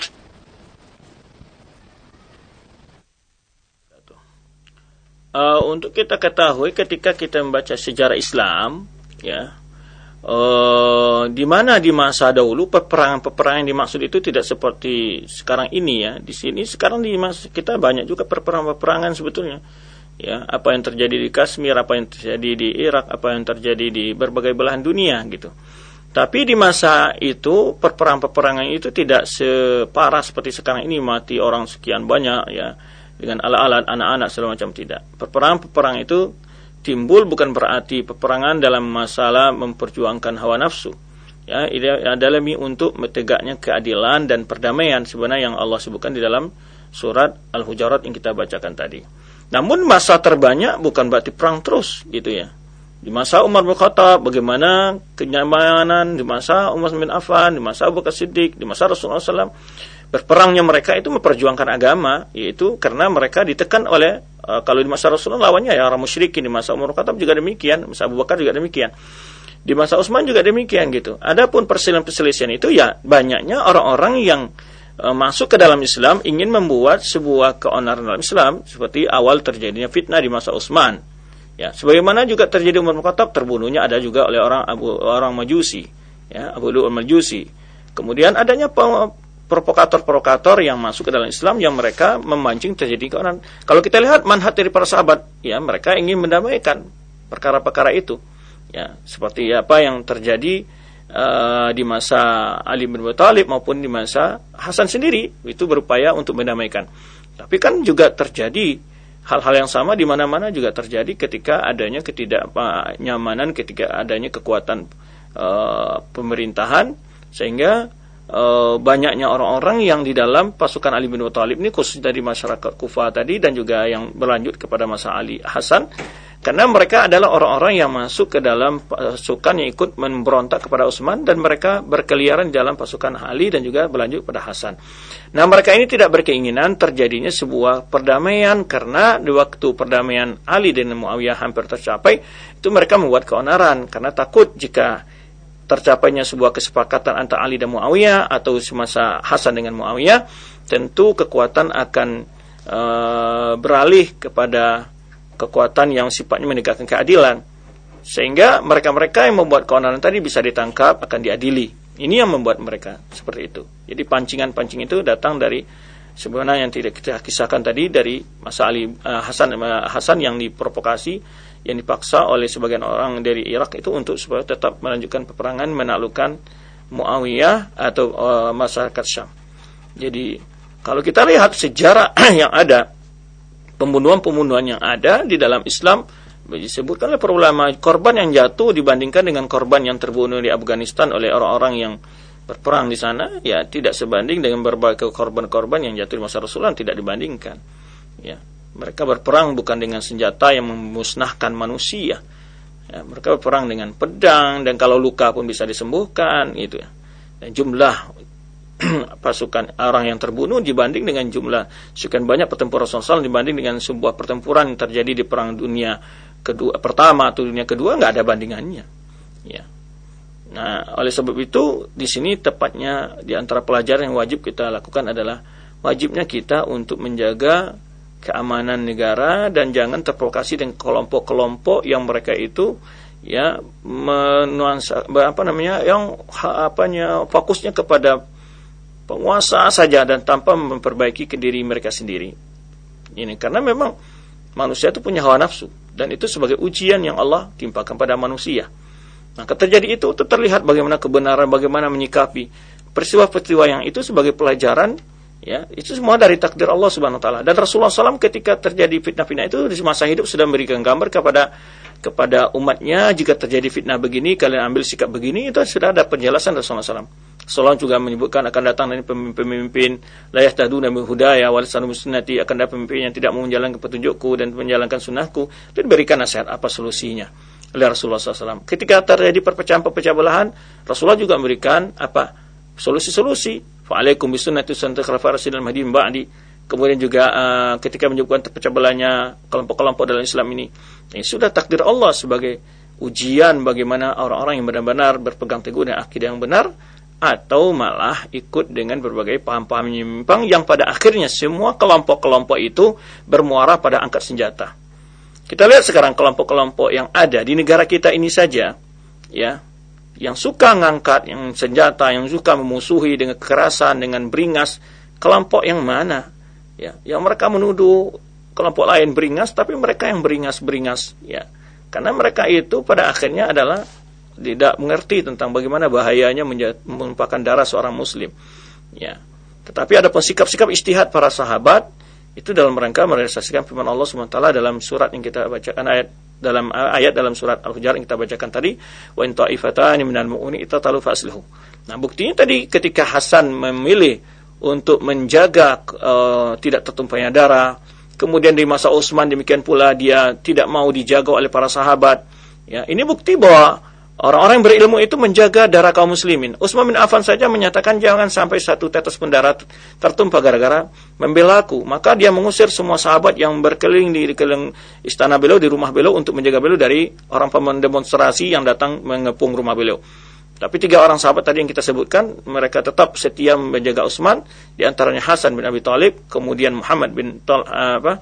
Uh, untuk kita ketahui ketika kita membaca sejarah Islam, ya, uh, di mana di masa dahulu peperangan-peperangan yang dimaksud itu tidak seperti sekarang ini, ya. Di sini sekarang di masa kita banyak juga peperangan-peperangan sebetulnya, ya. Apa yang terjadi di Kashmir, apa yang terjadi di Irak, apa yang terjadi di berbagai belahan dunia, gitu. Tapi di masa itu peperangan-peperangan itu tidak separah seperti sekarang ini, mati orang sekian banyak, ya, dengan alat-alat anak-anak segala macam, tidak. Peperangan-peperangan itu timbul bukan berarti peperangan dalam masalah memperjuangkan hawa nafsu. Ya, ini adalah untuk menegaknya keadilan dan perdamaian sebenarnya yang Allah sebutkan di dalam surat Al-Hujurat yang kita bacakan tadi. Namun masa terbanyak bukan berarti perang terus, gitu ya. Di masa Umar bin Khattab bagaimana kenyamanan, di masa Umar bin Affan, di masa Abu Bakar Siddiq, di masa Rasulullah shallallahu alaihi wasallam. Berperangnya mereka itu memperjuangkan agama, yaitu karena mereka ditekan oleh uh, kalau di masa Rasulullah lawannya ya orang musyrikin, di masa Umar bin Khattab juga demikian, masa Abu Bakar juga demikian, di masa Utsman juga demikian, gitu. Adapun perselisihan-perselisihan itu ya banyaknya orang-orang yang uh, masuk ke dalam Islam ingin membuat sebuah keonaran dalam Islam, seperti awal terjadinya fitnah di masa Utsman. Ya, sebagaimana juga terjadi Umar bin Khattab, terbunuhnya ada juga oleh orang Abu orang Majusi, ya, Abu Lu'lu'al Majusi. Kemudian adanya provokator-provokator yang masuk ke dalam Islam yang mereka memancing terjadi keonaran. Kalau kita lihat manhaj dari para sahabat, ya, mereka ingin mendamaikan perkara-perkara itu. Ya, seperti apa yang terjadi uh, di masa Ali bin Abi Thalib maupun di masa Hasan sendiri, itu berupaya untuk mendamaikan. Tapi kan juga terjadi hal-hal yang sama di mana-mana juga terjadi ketika adanya ketidaknyamanan, ketika adanya kekuatan uh, pemerintahan, sehingga uh, banyaknya orang-orang yang di dalam pasukan Ali bin Abi Thalib ini, khususnya dari masyarakat Kufah tadi dan juga yang berlanjut kepada masa Ali Hasan, karena mereka adalah orang-orang yang masuk ke dalam pasukan yang ikut memberontak kepada Utsman, dan mereka berkeliaran di dalam pasukan Ali dan juga berlanjut pada Hasan. Nah, mereka ini tidak berkeinginan terjadinya sebuah perdamaian, karena di waktu perdamaian Ali dan Muawiyah hampir tercapai, itu mereka membuat keonaran karena takut jika tercapainya sebuah kesepakatan antara Ali dan Muawiyah atau semasa Hasan dengan Muawiyah, tentu kekuatan akan uh, beralih kepada kekuatan yang sifatnya menegakkan keadilan, sehingga mereka-mereka yang membuat keonaran tadi bisa ditangkap, akan diadili. Ini yang membuat mereka seperti itu. Jadi pancingan-pancing itu datang dari sebenarnya yang tidak kita kisahkan tadi, dari masa Ali uh, Hasan uh, Hasan yang diprovokasi, yang dipaksa oleh sebagian orang dari Irak itu untuk supaya tetap melanjutkan peperangan menaklukkan Muawiyah atau uh, masyarakat Syam. Jadi kalau kita lihat sejarah yang ada, pembunuhan-pembunuhan yang ada di dalam Islam, disebutkan oleh para ulama, korban yang jatuh dibandingkan dengan korban yang terbunuh di Afghanistan oleh orang-orang yang berperang di sana, ya tidak sebanding dengan berbagai korban-korban yang jatuh di masa Rasulullah, tidak dibandingkan. Ya, Mereka berperang bukan dengan senjata yang memusnahkan manusia. Ya, mereka berperang dengan pedang, dan kalau luka pun bisa disembuhkan, gitu ya. Dan jumlah pasukan orang yang terbunuh dibanding dengan jumlah sekian banyak pertempuran Rasulullah dibanding dengan sebuah pertempuran yang terjadi di perang dunia kedua, pertama atau dunia kedua, nggak ada bandingannya. Ya. Nah, oleh sebab itu di sini tepatnya di antara pelajaran yang wajib kita lakukan adalah wajibnya kita untuk menjaga keamanan negara dan jangan terprovokasi dengan kelompok-kelompok yang mereka itu ya menuansa apa namanya yang apanya fokusnya kepada penguasa saja dan tanpa memperbaiki ke diri mereka sendiri. Ini karena memang manusia itu punya hawa nafsu dan itu sebagai ujian yang Allah timpakan pada manusia. Maka terjadi itu terlihat bagaimana kebenaran, bagaimana menyikapi peristiwa-peristiwa yang itu sebagai pelajaran. Ya, itu semua dari takdir Allah Subhanahu wa taala. Dan Rasulullah shallallahu alaihi wasallam ketika terjadi fitnah-fitnah itu di masa hidup sudah memberikan gambar kepada kepada umatnya, jika terjadi fitnah begini kalian ambil sikap begini, itu sudah ada penjelasan Rasulullah shallallahu alaihi wasallam. Rasulullah juga menyebutkan akan datang dari pemimpin la yahtaduna bi hudaya wal sanu sunnati, akan ada pemimpin yang tidak mau menjalankan petunjukku dan menjalankan sunnahku, dan berikan nasihat apa solusinya oleh Rasulullah shallallahu alaihi wasallam. Ketika terjadi perpecahan-perpecahan belahan, Rasulullah juga memberikan apa solusi-solusi. Fa'alaikum bisunnati sunnati khulafair rasyidin al-mahdiyyin ba'di. Kemudian juga uh, ketika menyebutkan terpecah belahnya kelompok-kelompok dalam Islam ini, ini sudah takdir Allah sebagai ujian bagaimana orang-orang yang benar-benar berpegang teguh dengan akidah yang benar atau malah ikut dengan berbagai paham-paham menyimpang yang pada akhirnya semua kelompok-kelompok itu bermuara pada angkat senjata. Kita lihat sekarang kelompok-kelompok yang ada di negara kita ini saja, ya, yang suka ngangkat yang senjata, yang suka memusuhi dengan kekerasan, dengan beringas, kelompok yang mana? Ya, yang mereka menuduh kelompok lain beringas, tapi mereka yang beringas-beringas, ya. Karena mereka itu pada akhirnya adalah tidak mengerti tentang bagaimana bahayanya menumpahkan darah seorang muslim. Ya. Tetapi ada sikap-sikap ijtihad para sahabat itu dalam rangka merealisasikan firman Allah Subhanahu wa taala dalam surat yang kita bacakan, ayat dalam ayat dalam surat Al-Hujurat yang kita bacakan tadi, wa in ta'ifatani minal mu'minin ittatalu faslihu. Nah, buktinya tadi ketika Hasan memilih untuk menjaga uh, tidak tertumpahnya darah, kemudian di masa Utsman demikian pula dia tidak mau dijaga oleh para sahabat. Ya, ini bukti bahwa orang-orang yang berilmu itu menjaga darah kaum muslimin. Utsman bin Affan saja menyatakan jangan sampai satu tetes pun darah tertumpah gara-gara membela aku. Maka dia mengusir semua sahabat yang berkeliling di keliling istana beliau, di rumah beliau untuk menjaga beliau dari orang pendemonstrasi yang datang mengepung rumah beliau. Tapi tiga orang sahabat tadi yang kita sebutkan, mereka tetap setia menjaga Utsman, di antaranya Hasan bin Abi Thalib, kemudian Muhammad bin Tal apa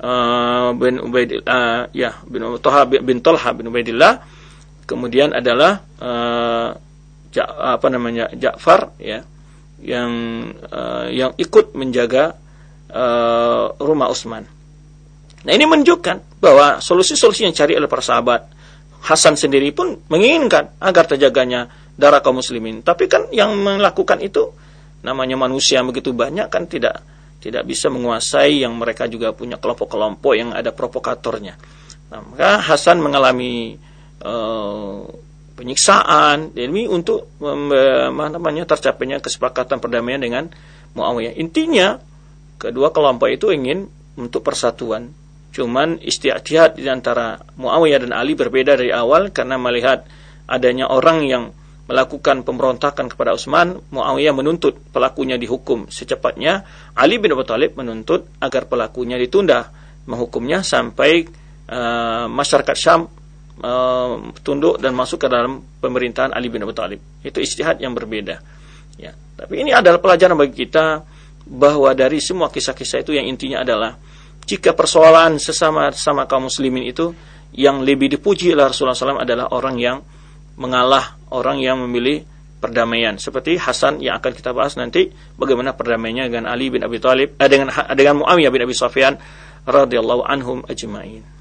uh, bin Ubaidillah uh, ya bin Thalha bin Talha bin Ubaidillah. Kemudian adalah uh, ja, apa namanya Ja'far, ya, yang uh, yang ikut menjaga uh, rumah Utsman. Nah, ini menunjukkan bahwa solusi-solusi yang dicari oleh para sahabat, Hasan sendiri pun menginginkan agar terjaganya darah kaum muslimin. Tapi kan yang melakukan itu namanya manusia yang begitu banyak kan tidak tidak bisa menguasai, yang mereka juga punya kelompok-kelompok yang ada provokatornya. Nah, maka Hasan mengalami Uh, penyiksaan demi untuk um, uh, namanya tercapainya kesepakatan perdamaian dengan Muawiyah. Intinya kedua kelompok itu ingin untuk persatuan. Cuman istiadat di antara Muawiyah dan Ali berbeda dari awal karena melihat adanya orang yang melakukan pemberontakan kepada Utsman. Muawiyah menuntut pelakunya dihukum secepatnya. Ali bin Abi Thalib menuntut agar pelakunya ditunda menghukumnya sampai uh, masyarakat Syam Uh, tunduk dan masuk ke dalam pemerintahan Ali bin Abi Thalib. Itu ijtihad yang berbeda. Ya, tapi ini adalah pelajaran bagi kita bahwa dari semua kisah-kisah itu yang intinya adalah jika persoalan sesama sama kaum muslimin itu yang lebih dipuji oleh Rasulullah shallallahu alaihi wasallam adalah orang yang mengalah, orang yang memilih perdamaian. Seperti Hasan yang akan kita bahas nanti, bagaimana perdamaiannya dengan Ali bin Abi Thalib, eh, dengan dengan Muawiyah bin Abi Sufyan radhiyallahu anhum ajma'in.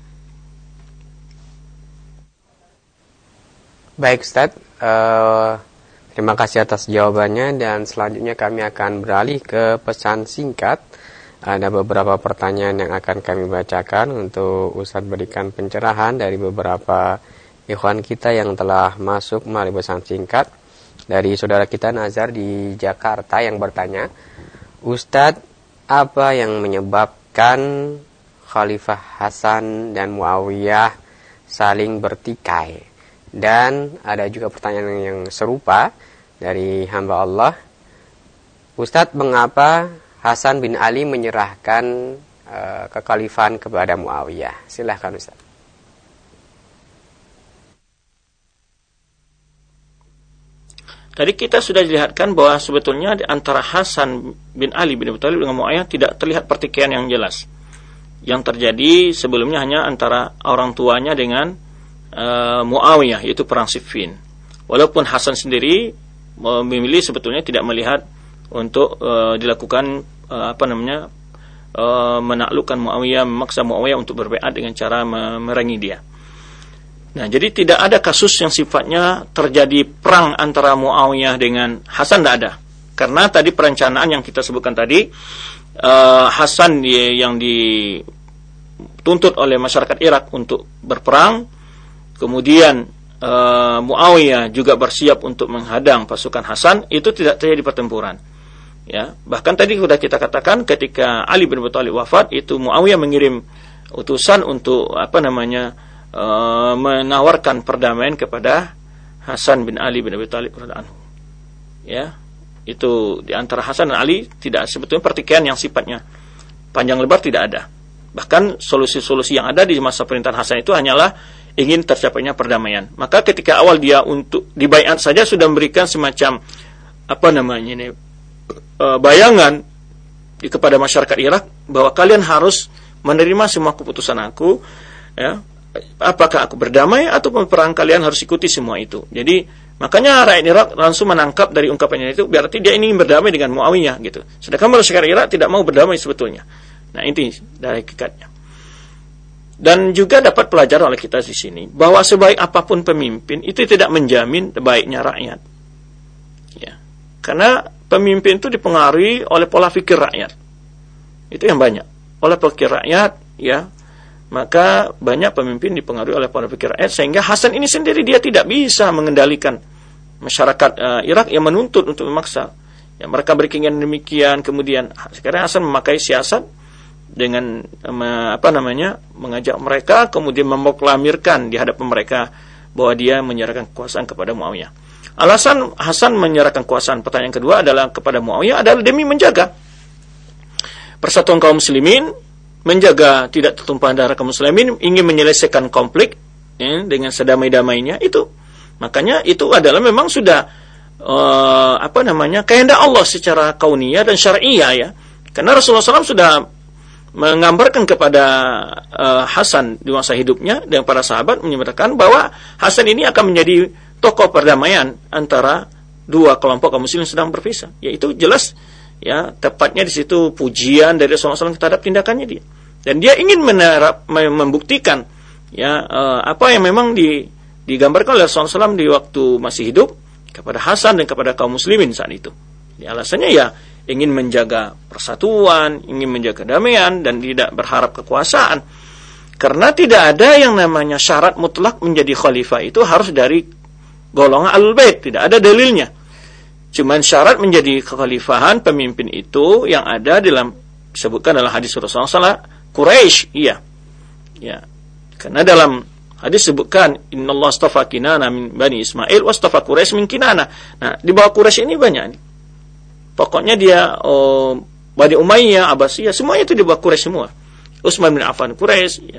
Baik Ustaz, uh, terima kasih atas jawabannya, dan selanjutnya kami akan beralih ke pesan singkat. Ada beberapa pertanyaan yang akan kami bacakan untuk Ustaz berikan pencerahan dari beberapa ikhwan kita yang telah masuk melalui pesan singkat. Dari saudara kita Nazar di Jakarta yang bertanya, Ustaz, apa yang menyebabkan Khalifah Hasan dan Muawiyah saling bertikai. Dan ada juga pertanyaan yang serupa dari hamba Allah. Ustadz, mengapa Hasan bin Ali menyerahkan uh, kekhalifahan kepada Muawiyah? Silahkan Ustadz. Tadi kita sudah dilihatkan bahwa sebetulnya di antara Hasan bin Ali bin Abi Thalib dengan Muawiyah tidak terlihat pertikaian yang jelas. Yang terjadi sebelumnya hanya antara orang tuanya dengan uh, Muawiyah, yaitu perang Siffin. Walaupun Hasan sendiri uh, memilih sebetulnya tidak melihat untuk uh, dilakukan uh, apa namanya uh, menaklukkan Muawiyah, memaksa Muawiyah untuk berbaiat dengan cara memerangi dia. Nah, jadi tidak ada kasus yang sifatnya terjadi perang antara Muawiyah dengan Hasan, tidak ada. Karena tadi perencanaan yang kita sebutkan tadi, uh, Hasan di, yang dituntut oleh masyarakat Irak untuk berperang, kemudian uh, Muawiyah juga bersiap untuk menghadang pasukan Hasan, itu tidak terjadi pertempuran. Ya, bahkan tadi sudah kita katakan ketika Ali bin Abi Thalib wafat, itu Muawiyah mengirim utusan untuk apa namanya Uh, menawarkan perdamaian kepada Hasan bin Ali bin Abi Thalib radhiyallahu anhu. Ya, itu di antara Hasan dan Ali tidak sebetulnya pertikaian yang sifatnya panjang lebar, tidak ada. Bahkan solusi-solusi yang ada di masa pemerintahan Hasan itu hanyalah ingin tercapainya perdamaian. Maka ketika awal dia untuk dibaiat saja sudah memberikan semacam apa namanya ini uh, bayangan di, kepada masyarakat Irak bahwa kalian harus menerima semua keputusan aku, ya. Apakah aku berdamai atau perang, kalian harus ikuti semua itu. Jadi makanya rakyat Irak langsung menangkap dari ungkapannya itu, berarti dia ingin berdamai dengan Muawiyah gitu. Sedangkan masyarakat Irak tidak mau berdamai sebetulnya. Nah, ini dari hakikatnya. Dan juga dapat pelajaran oleh kita di sini bahwa sebaik apapun pemimpin itu tidak menjamin baiknya rakyat. Ya. Karena pemimpin itu dipengaruhi oleh pola pikir rakyat. Itu yang banyak. Oleh pola pikir rakyat, ya. Maka banyak pemimpin dipengaruhi oleh pola pikir rakyat, sehingga Hasan ini sendiri dia tidak bisa mengendalikan masyarakat uh, Irak yang menuntut untuk memaksa. Ya, mereka berkeinginan demikian, kemudian sekarang Hasan memakai siasat dengan um, apa namanya mengajak mereka, kemudian memproklamirkan di hadapan mereka bahwa dia menyerahkan kekuasaan kepada Muawiyah. Alasan Hasan menyerahkan kekuasaan, pertanyaan kedua adalah kepada Muawiyah adalah demi menjaga persatuan kaum muslimin, menjaga tidak tertumpah darah kaum muslimin, ingin menyelesaikan konflik ya, dengan sedamai-damainya itu. Makanya itu adalah memang sudah uh, apa namanya kehendak Allah secara kauniyah dan syar'iyah ya. Karena Rasulullah shallallahu alaihi wasallam sudah menggambarkan kepada uh, Hasan di masa hidupnya dan para sahabat, menyatakan bahwa Hasan ini akan menjadi tokoh perdamaian antara dua kelompok kaum muslimin sedang berpisah. Yaitu jelas ya, tepatnya di situ pujian dari Rasulullah shallallahu alaihi wasallam terhadap tindakannya dia. Dan dia ingin menerap, membuktikan ya uh, apa yang memang di, digambarkan oleh Rasulullah shallallahu alaihi wasallam di waktu masih hidup kepada Hasan dan kepada kaum muslimin saat itu. Jadi alasannya ya ingin menjaga persatuan, ingin menjaga kedamaian dan tidak berharap kekuasaan. Karena tidak ada yang namanya syarat mutlak menjadi khalifah itu harus dari golongan Ahlul Bait, tidak ada dalilnya. Cuman syarat menjadi kekhalifahan pemimpin itu yang ada dalam disebutkan dalam hadis Rasulullah shallallahu alaihi wasallam Quraisy, iya. Ya. Karena dalam hadis sebutkan innallaha astafa Kinana min Bani Ismail wastafa Quraisy min Kinana. Nah, di bawah Quraisy ini banyak nih. Pokoknya dia oh, Bani Umayyah, Abbasiyah, semuanya itu di bawah Quraisy semua. Utsman bin Affan Quraisy, ya.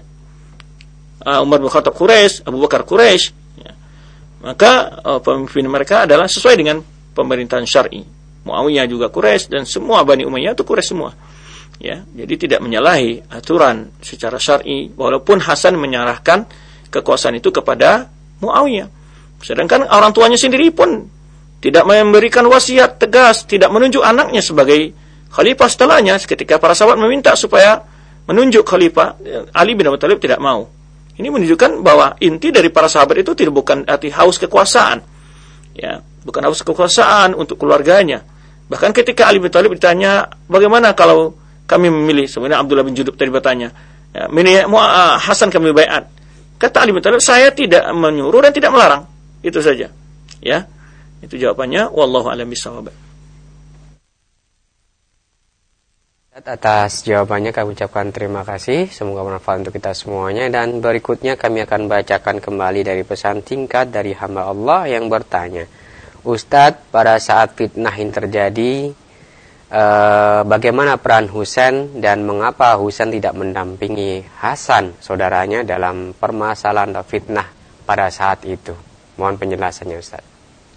Uh, Umar bin Khattab Quraisy, Abu Bakar Quraisy, ya. Maka uh, pemimpin mereka adalah sesuai dengan pemerintahan syar'i. Muawiyah juga Quraisy dan semua Bani Umayyah itu Quraisy semua. Ya, jadi tidak menyalahi aturan secara syar'i walaupun Hasan menyerahkan kekuasaan itu kepada Muawiyah. Sedangkan orang tuanya sendiri pun tidak memberikan wasiat tegas, tidak menunjuk anaknya sebagai khalifah setelahnya. Ketika para sahabat meminta supaya menunjuk khalifah, Ali bin Abi Thalib tidak mau. Ini menunjukkan bahwa inti dari para sahabat itu tidak bukan arti haus kekuasaan. Ya, bukan haus kekuasaan untuk keluarganya. Bahkan ketika Ali bin Abi Thalib ditanya, bagaimana kalau kami memilih, sebenarnya Abdullah bin Judub tadi bertanya, ya, uh, Hasan kami baiat. Kata Ali bin Thalib, saya tidak menyuruh dan tidak melarang. Itu saja. Ya, itu jawabannya. Wallahu a'lam bishawab. Atas jawabannya kami ucapkan terima kasih, semoga bermanfaat untuk kita semuanya. Dan berikutnya kami akan bacakan kembali dari pesan singkat dari hamba Allah yang bertanya, Ustadz, pada saat fitnah yang terjadi, eh, bagaimana peran Husain dan mengapa Husain tidak mendampingi Hasan, saudaranya, dalam permasalahan fitnah pada saat itu? Mohon penjelasannya, Ustadz.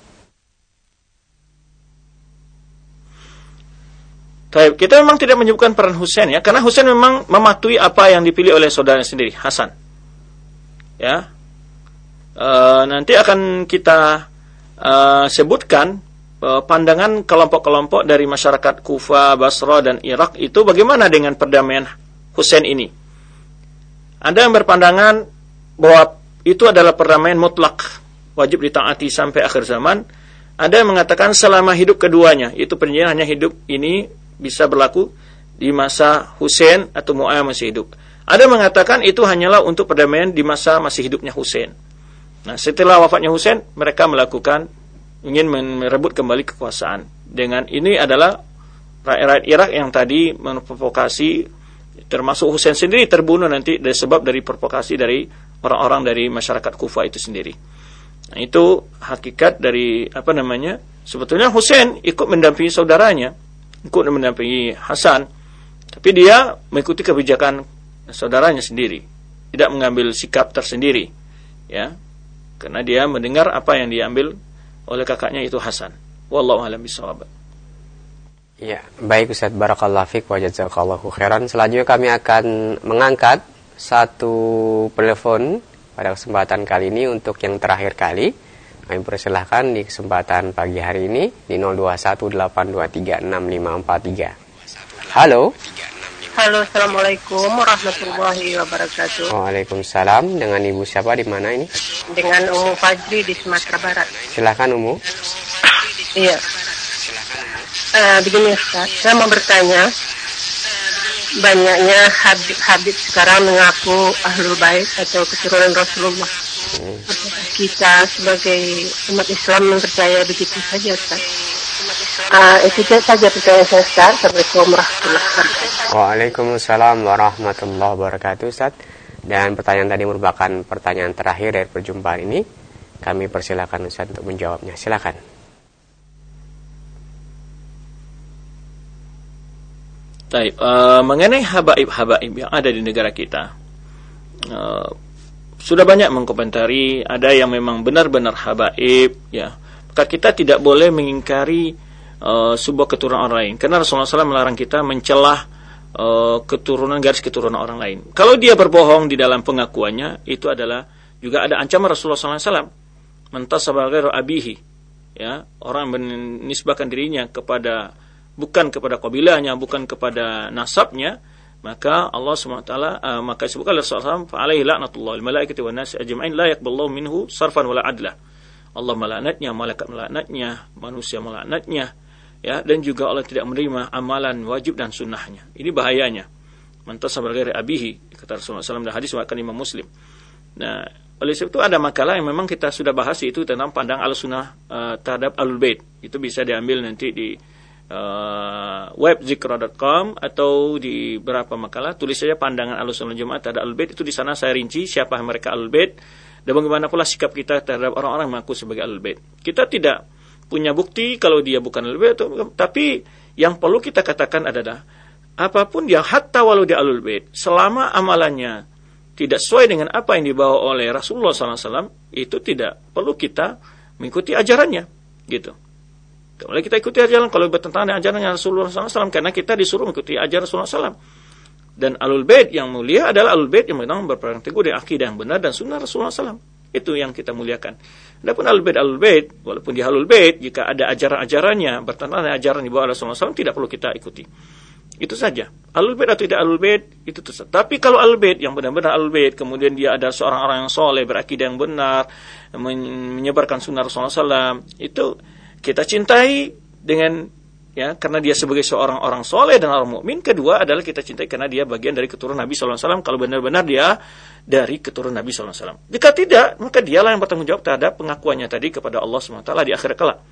Baik, kita memang tidak menyebutkan peran Husain ya, karena Husain memang mematuhi apa yang dipilih oleh saudaranya sendiri, Hasan. Ya, e, nanti akan kita e, sebutkan e, pandangan kelompok-kelompok dari masyarakat Kufah, Basra dan Irak itu bagaimana dengan perdamaian Husain ini. Ada yang berpandangan bahwa itu adalah perdamaian mutlak, wajib ditaati sampai akhir zaman. Ada yang mengatakan selama hidup keduanya, itu perjanjian hanya hidup ini bisa berlaku di masa Husain atau Muawiyah masih hidup. Ada yang mengatakan itu hanyalah untuk perdamaian di masa masih hidupnya Husain. Nah, setelah wafatnya Husain, mereka melakukan ingin merebut kembali kekuasaan. Dengan ini adalah rakyat Irak yang tadi memprovokasi, termasuk Husain sendiri terbunuh nanti dari sebab dari provokasi dari orang-orang dari masyarakat Kufah itu sendiri. Nah, itu hakikat dari apa namanya? Sebetulnya Husain ikut mendampingi saudaranya, ikut mendampingi Hasan, tapi dia mengikuti kebijakan saudaranya sendiri, tidak mengambil sikap tersendiri, ya, karena dia mendengar apa yang diambil oleh kakaknya itu Hasan. Wallahu a'lam bishawab. Ya, baik Ustaz, barakallahu fiik wa jazakallahu khairan. Selanjutnya kami akan mengangkat satu telepon pada kesempatan kali ini untuk yang terakhir kali. Kami persilahkan di kesempatan pagi hari ini di nol dua satu delapan dua tiga enam lima empat tiga. Halo. Halo, assalamualaikum warahmatullahi wabarakatuh. Waalaikumsalam. Dengan ibu siapa, di mana ini? Dengan Umu Fajri di Sumatera Barat. Silakan Umu. Iya. Uh, begini Ustaz, saya mau bertanya. Banyaknya Habib-Habib sekarang mengaku Ahlul Bait atau keturunan Rasulullah. Hmm. Kita sebagai umat Islam mempercaya begitu saja, Ustaz? Uh, itu saja pertanyaan saya, Ustaz. Assalamualaikum warahmatullahi wabarakatuh. Waalaikumsalam warahmatullahi wabarakatuh, Ustaz. Dan pertanyaan tadi merupakan pertanyaan terakhir dari perjumpaan ini. Kami persilakan Ustaz untuk menjawabnya. Silakan. Baik, uh, mengenai habaib-habaib yang ada di negara kita, uh, sudah banyak mengkomentari. Ada yang memang benar-benar habaib, ya. Maka kita tidak boleh mengingkari uh, sebuah keturunan orang lain, karena Rasulullah shallallahu alaihi wasallam melarang kita mencelah uh, keturunan garis keturunan orang lain. Kalau dia berbohong di dalam pengakuannya, itu adalah juga ada ancaman Rasulullah shallallahu alaihi wasallam, mentasaba ghairu abihi, ya, orang menisbahkan dirinya kepada bukan kepada kabilahnya, bukan kepada nasabnya, maka Allah subhanahu wa taala uh, maka disebutkan oleh Rasulullah shallallahu alaihi wasallam, alaihi la'natullah wal malaikati wan nasi ajma'in la yaqballahu minhu sarfan wala adla. Allah melaknatnya, malaikat melaknatnya, manusia melaknatnya, ya, dan juga Allah tidak menerima amalan wajib dan sunnahnya. Ini bahayanya. Mantasaba ghairi abihi, kata Rasulullah shallallahu alaihi wasallam dalam hadis riwayat Imam Muslim. Nah, oleh sebab itu ada makalah yang memang kita sudah bahas, itu tentang pandang al-sunnah uh, terhadap Ahlul Bait. Itu bisa diambil nanti di Uh, web zikra dot com atau di beberapa makalah, tulis saja pandangan Ahlussunnah Jamaah terhadap Ahlul Bait. Itu di sana saya rinci siapa mereka Ahlul Bait dan bagaimana pula sikap kita terhadap orang-orang yang mengaku sebagai Ahlul Bait. Kita tidak punya bukti kalau dia bukan Ahlul Bait, tapi yang perlu kita katakan adalah apapun dia, hatta walau dia Ahlul Bait, selama amalannya tidak sesuai dengan apa yang dibawa oleh Rasulullah shallallahu alaihi wasallam, itu tidak perlu kita mengikuti ajarannya, gitu. Oleh kita ikuti ajaran kalau bertentangan dengan ajaran Rasulullah shallallahu alaihi wasallam, karena kita disuruh mengikuti ajaran Rasulullah shallallahu alaihi wasallam. Dan Ahlul Bait yang mulia adalah Ahlul Bait yang memang berpegang teguh dengan akidah yang benar dan sunnah Rasulullah shallallahu alaihi wasallam. Itu yang kita muliakan. Adapun Ahlul Bait, Ahlul Bait, walaupun di Ahlul Bait, jika ada ajaran-ajarannya bertentangan dengan ajaran yang dibawa oleh Rasulullah shallallahu alaihi wasallam, tidak perlu kita ikuti. Itu saja. Ahlul Bait atau tidak Ahlul Bait, itu terserah. Tapi kalau Ahlul Bait yang benar-benar Ahlul Bait, kemudian dia ada seorang orang yang soleh, berakidah yang benar, menyebarkan sunnah Rasulullah shallallahu alaihi wasallam, itu kita cintai dengan, ya, karena dia sebagai seorang orang soleh dan orang mukmin. Kedua adalah kita cintai karena dia bagian dari keturunan Nabi shallallahu alaihi wasallam, kalau benar-benar dia dari keturunan Nabi shallallahu alaihi wasallam. Jika tidak, maka dialah yang bertanggung jawab terhadap pengakuannya tadi kepada Allah subhanahu wa taala di akhirat kelak.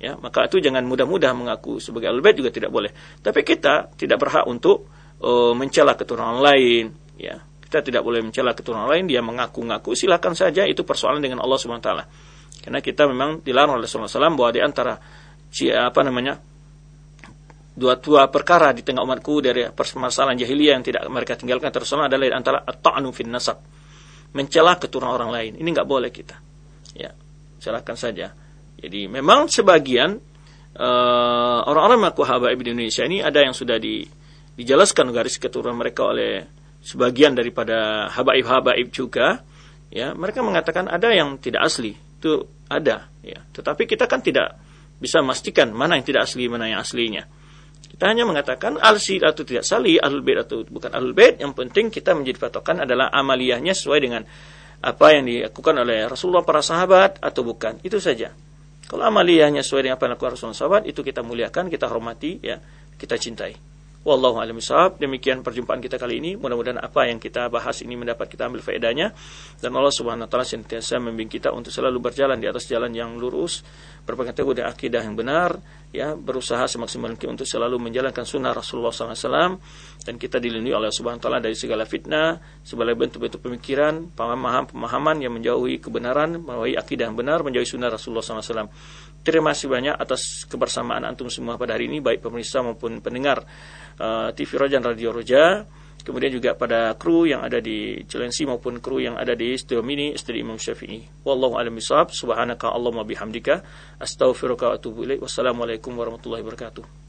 ya, maka itu jangan mudah-mudah mengaku sebagai Ahlul Bait, juga tidak boleh. Tapi kita tidak berhak untuk uh, mencela keturunan lain, ya. Kita tidak boleh mencela keturunan lain, dia mengaku-ngaku, silakan saja, itu persoalan dengan Allah Subhanahu wa taala. Karena kita memang dilarang oleh Rasulullah sallallahu alaihi wasallam bahwa di antara apa namanya dua dua perkara di tengah umatku dari permasalahan jahiliyah yang tidak mereka tinggalkan terus adalah di antara at-ta'nu fin nasab, mencela keturunan orang lain. Ini enggak boleh kita. Ya, silakan saja. Jadi memang sebagian uh, orang-orang mengaku habaib di Indonesia ini ada yang sudah di, dijelaskan garis keturunan mereka oleh sebagian daripada habaib-habaib juga, ya, mereka mengatakan ada yang tidak asli, itu ada, ya. Tetapi kita kan tidak bisa memastikan mana yang tidak asli, mana yang aslinya. Kita hanya mengatakan asli atau tidak asli, Ahlul Bait atau bukan Ahlul Bait, yang penting kita menjadi patokan adalah amaliyahnya sesuai dengan apa yang dilakukan oleh Rasulullah, para sahabat, atau bukan, itu saja. Kalau amaliyahnya sesuai dengan apa yang dilakukan Rasulullah sahabat, itu kita muliakan, kita hormati, ya, kita cintai. Wallahu a'lam bishawab. Demikian perjumpaan kita kali ini. Mudah-mudahan apa yang kita bahas ini mendapat kita ambil faedahnya, dan Allah Subhanahu wa taala senantiasa membimbing kita untuk selalu berjalan di atas jalan yang lurus, berpegang teguh dengan akidah yang benar, ya, berusaha semaksimal mungkin untuk selalu menjalankan sunnah Rasulullah sallallahu alaihi wasallam, dan kita dilindungi oleh Allah Subhanahu wa taala dari segala fitnah, segala bentuk-bentuk pemikiran, pemahaman-pemahaman yang menjauhi kebenaran, menjauhi akidah yang benar, menjauhi sunnah Rasulullah sallallahu alaihi wasallam. Terima kasih banyak atas kebersamaan antum semua pada hari ini, baik pemirsa maupun pendengar uh, T V Roja dan Radio Roja, kemudian juga pada kru yang ada di Cilengsi maupun kru yang ada di Studio Mini, Studio Imam Syafi'i. Wallahu a'lam bishawab. Subhanaka Allahumma bihamdika, astaghfiruka wa atubu ilaik. Wassalamualaikum warahmatullahi wabarakatuh.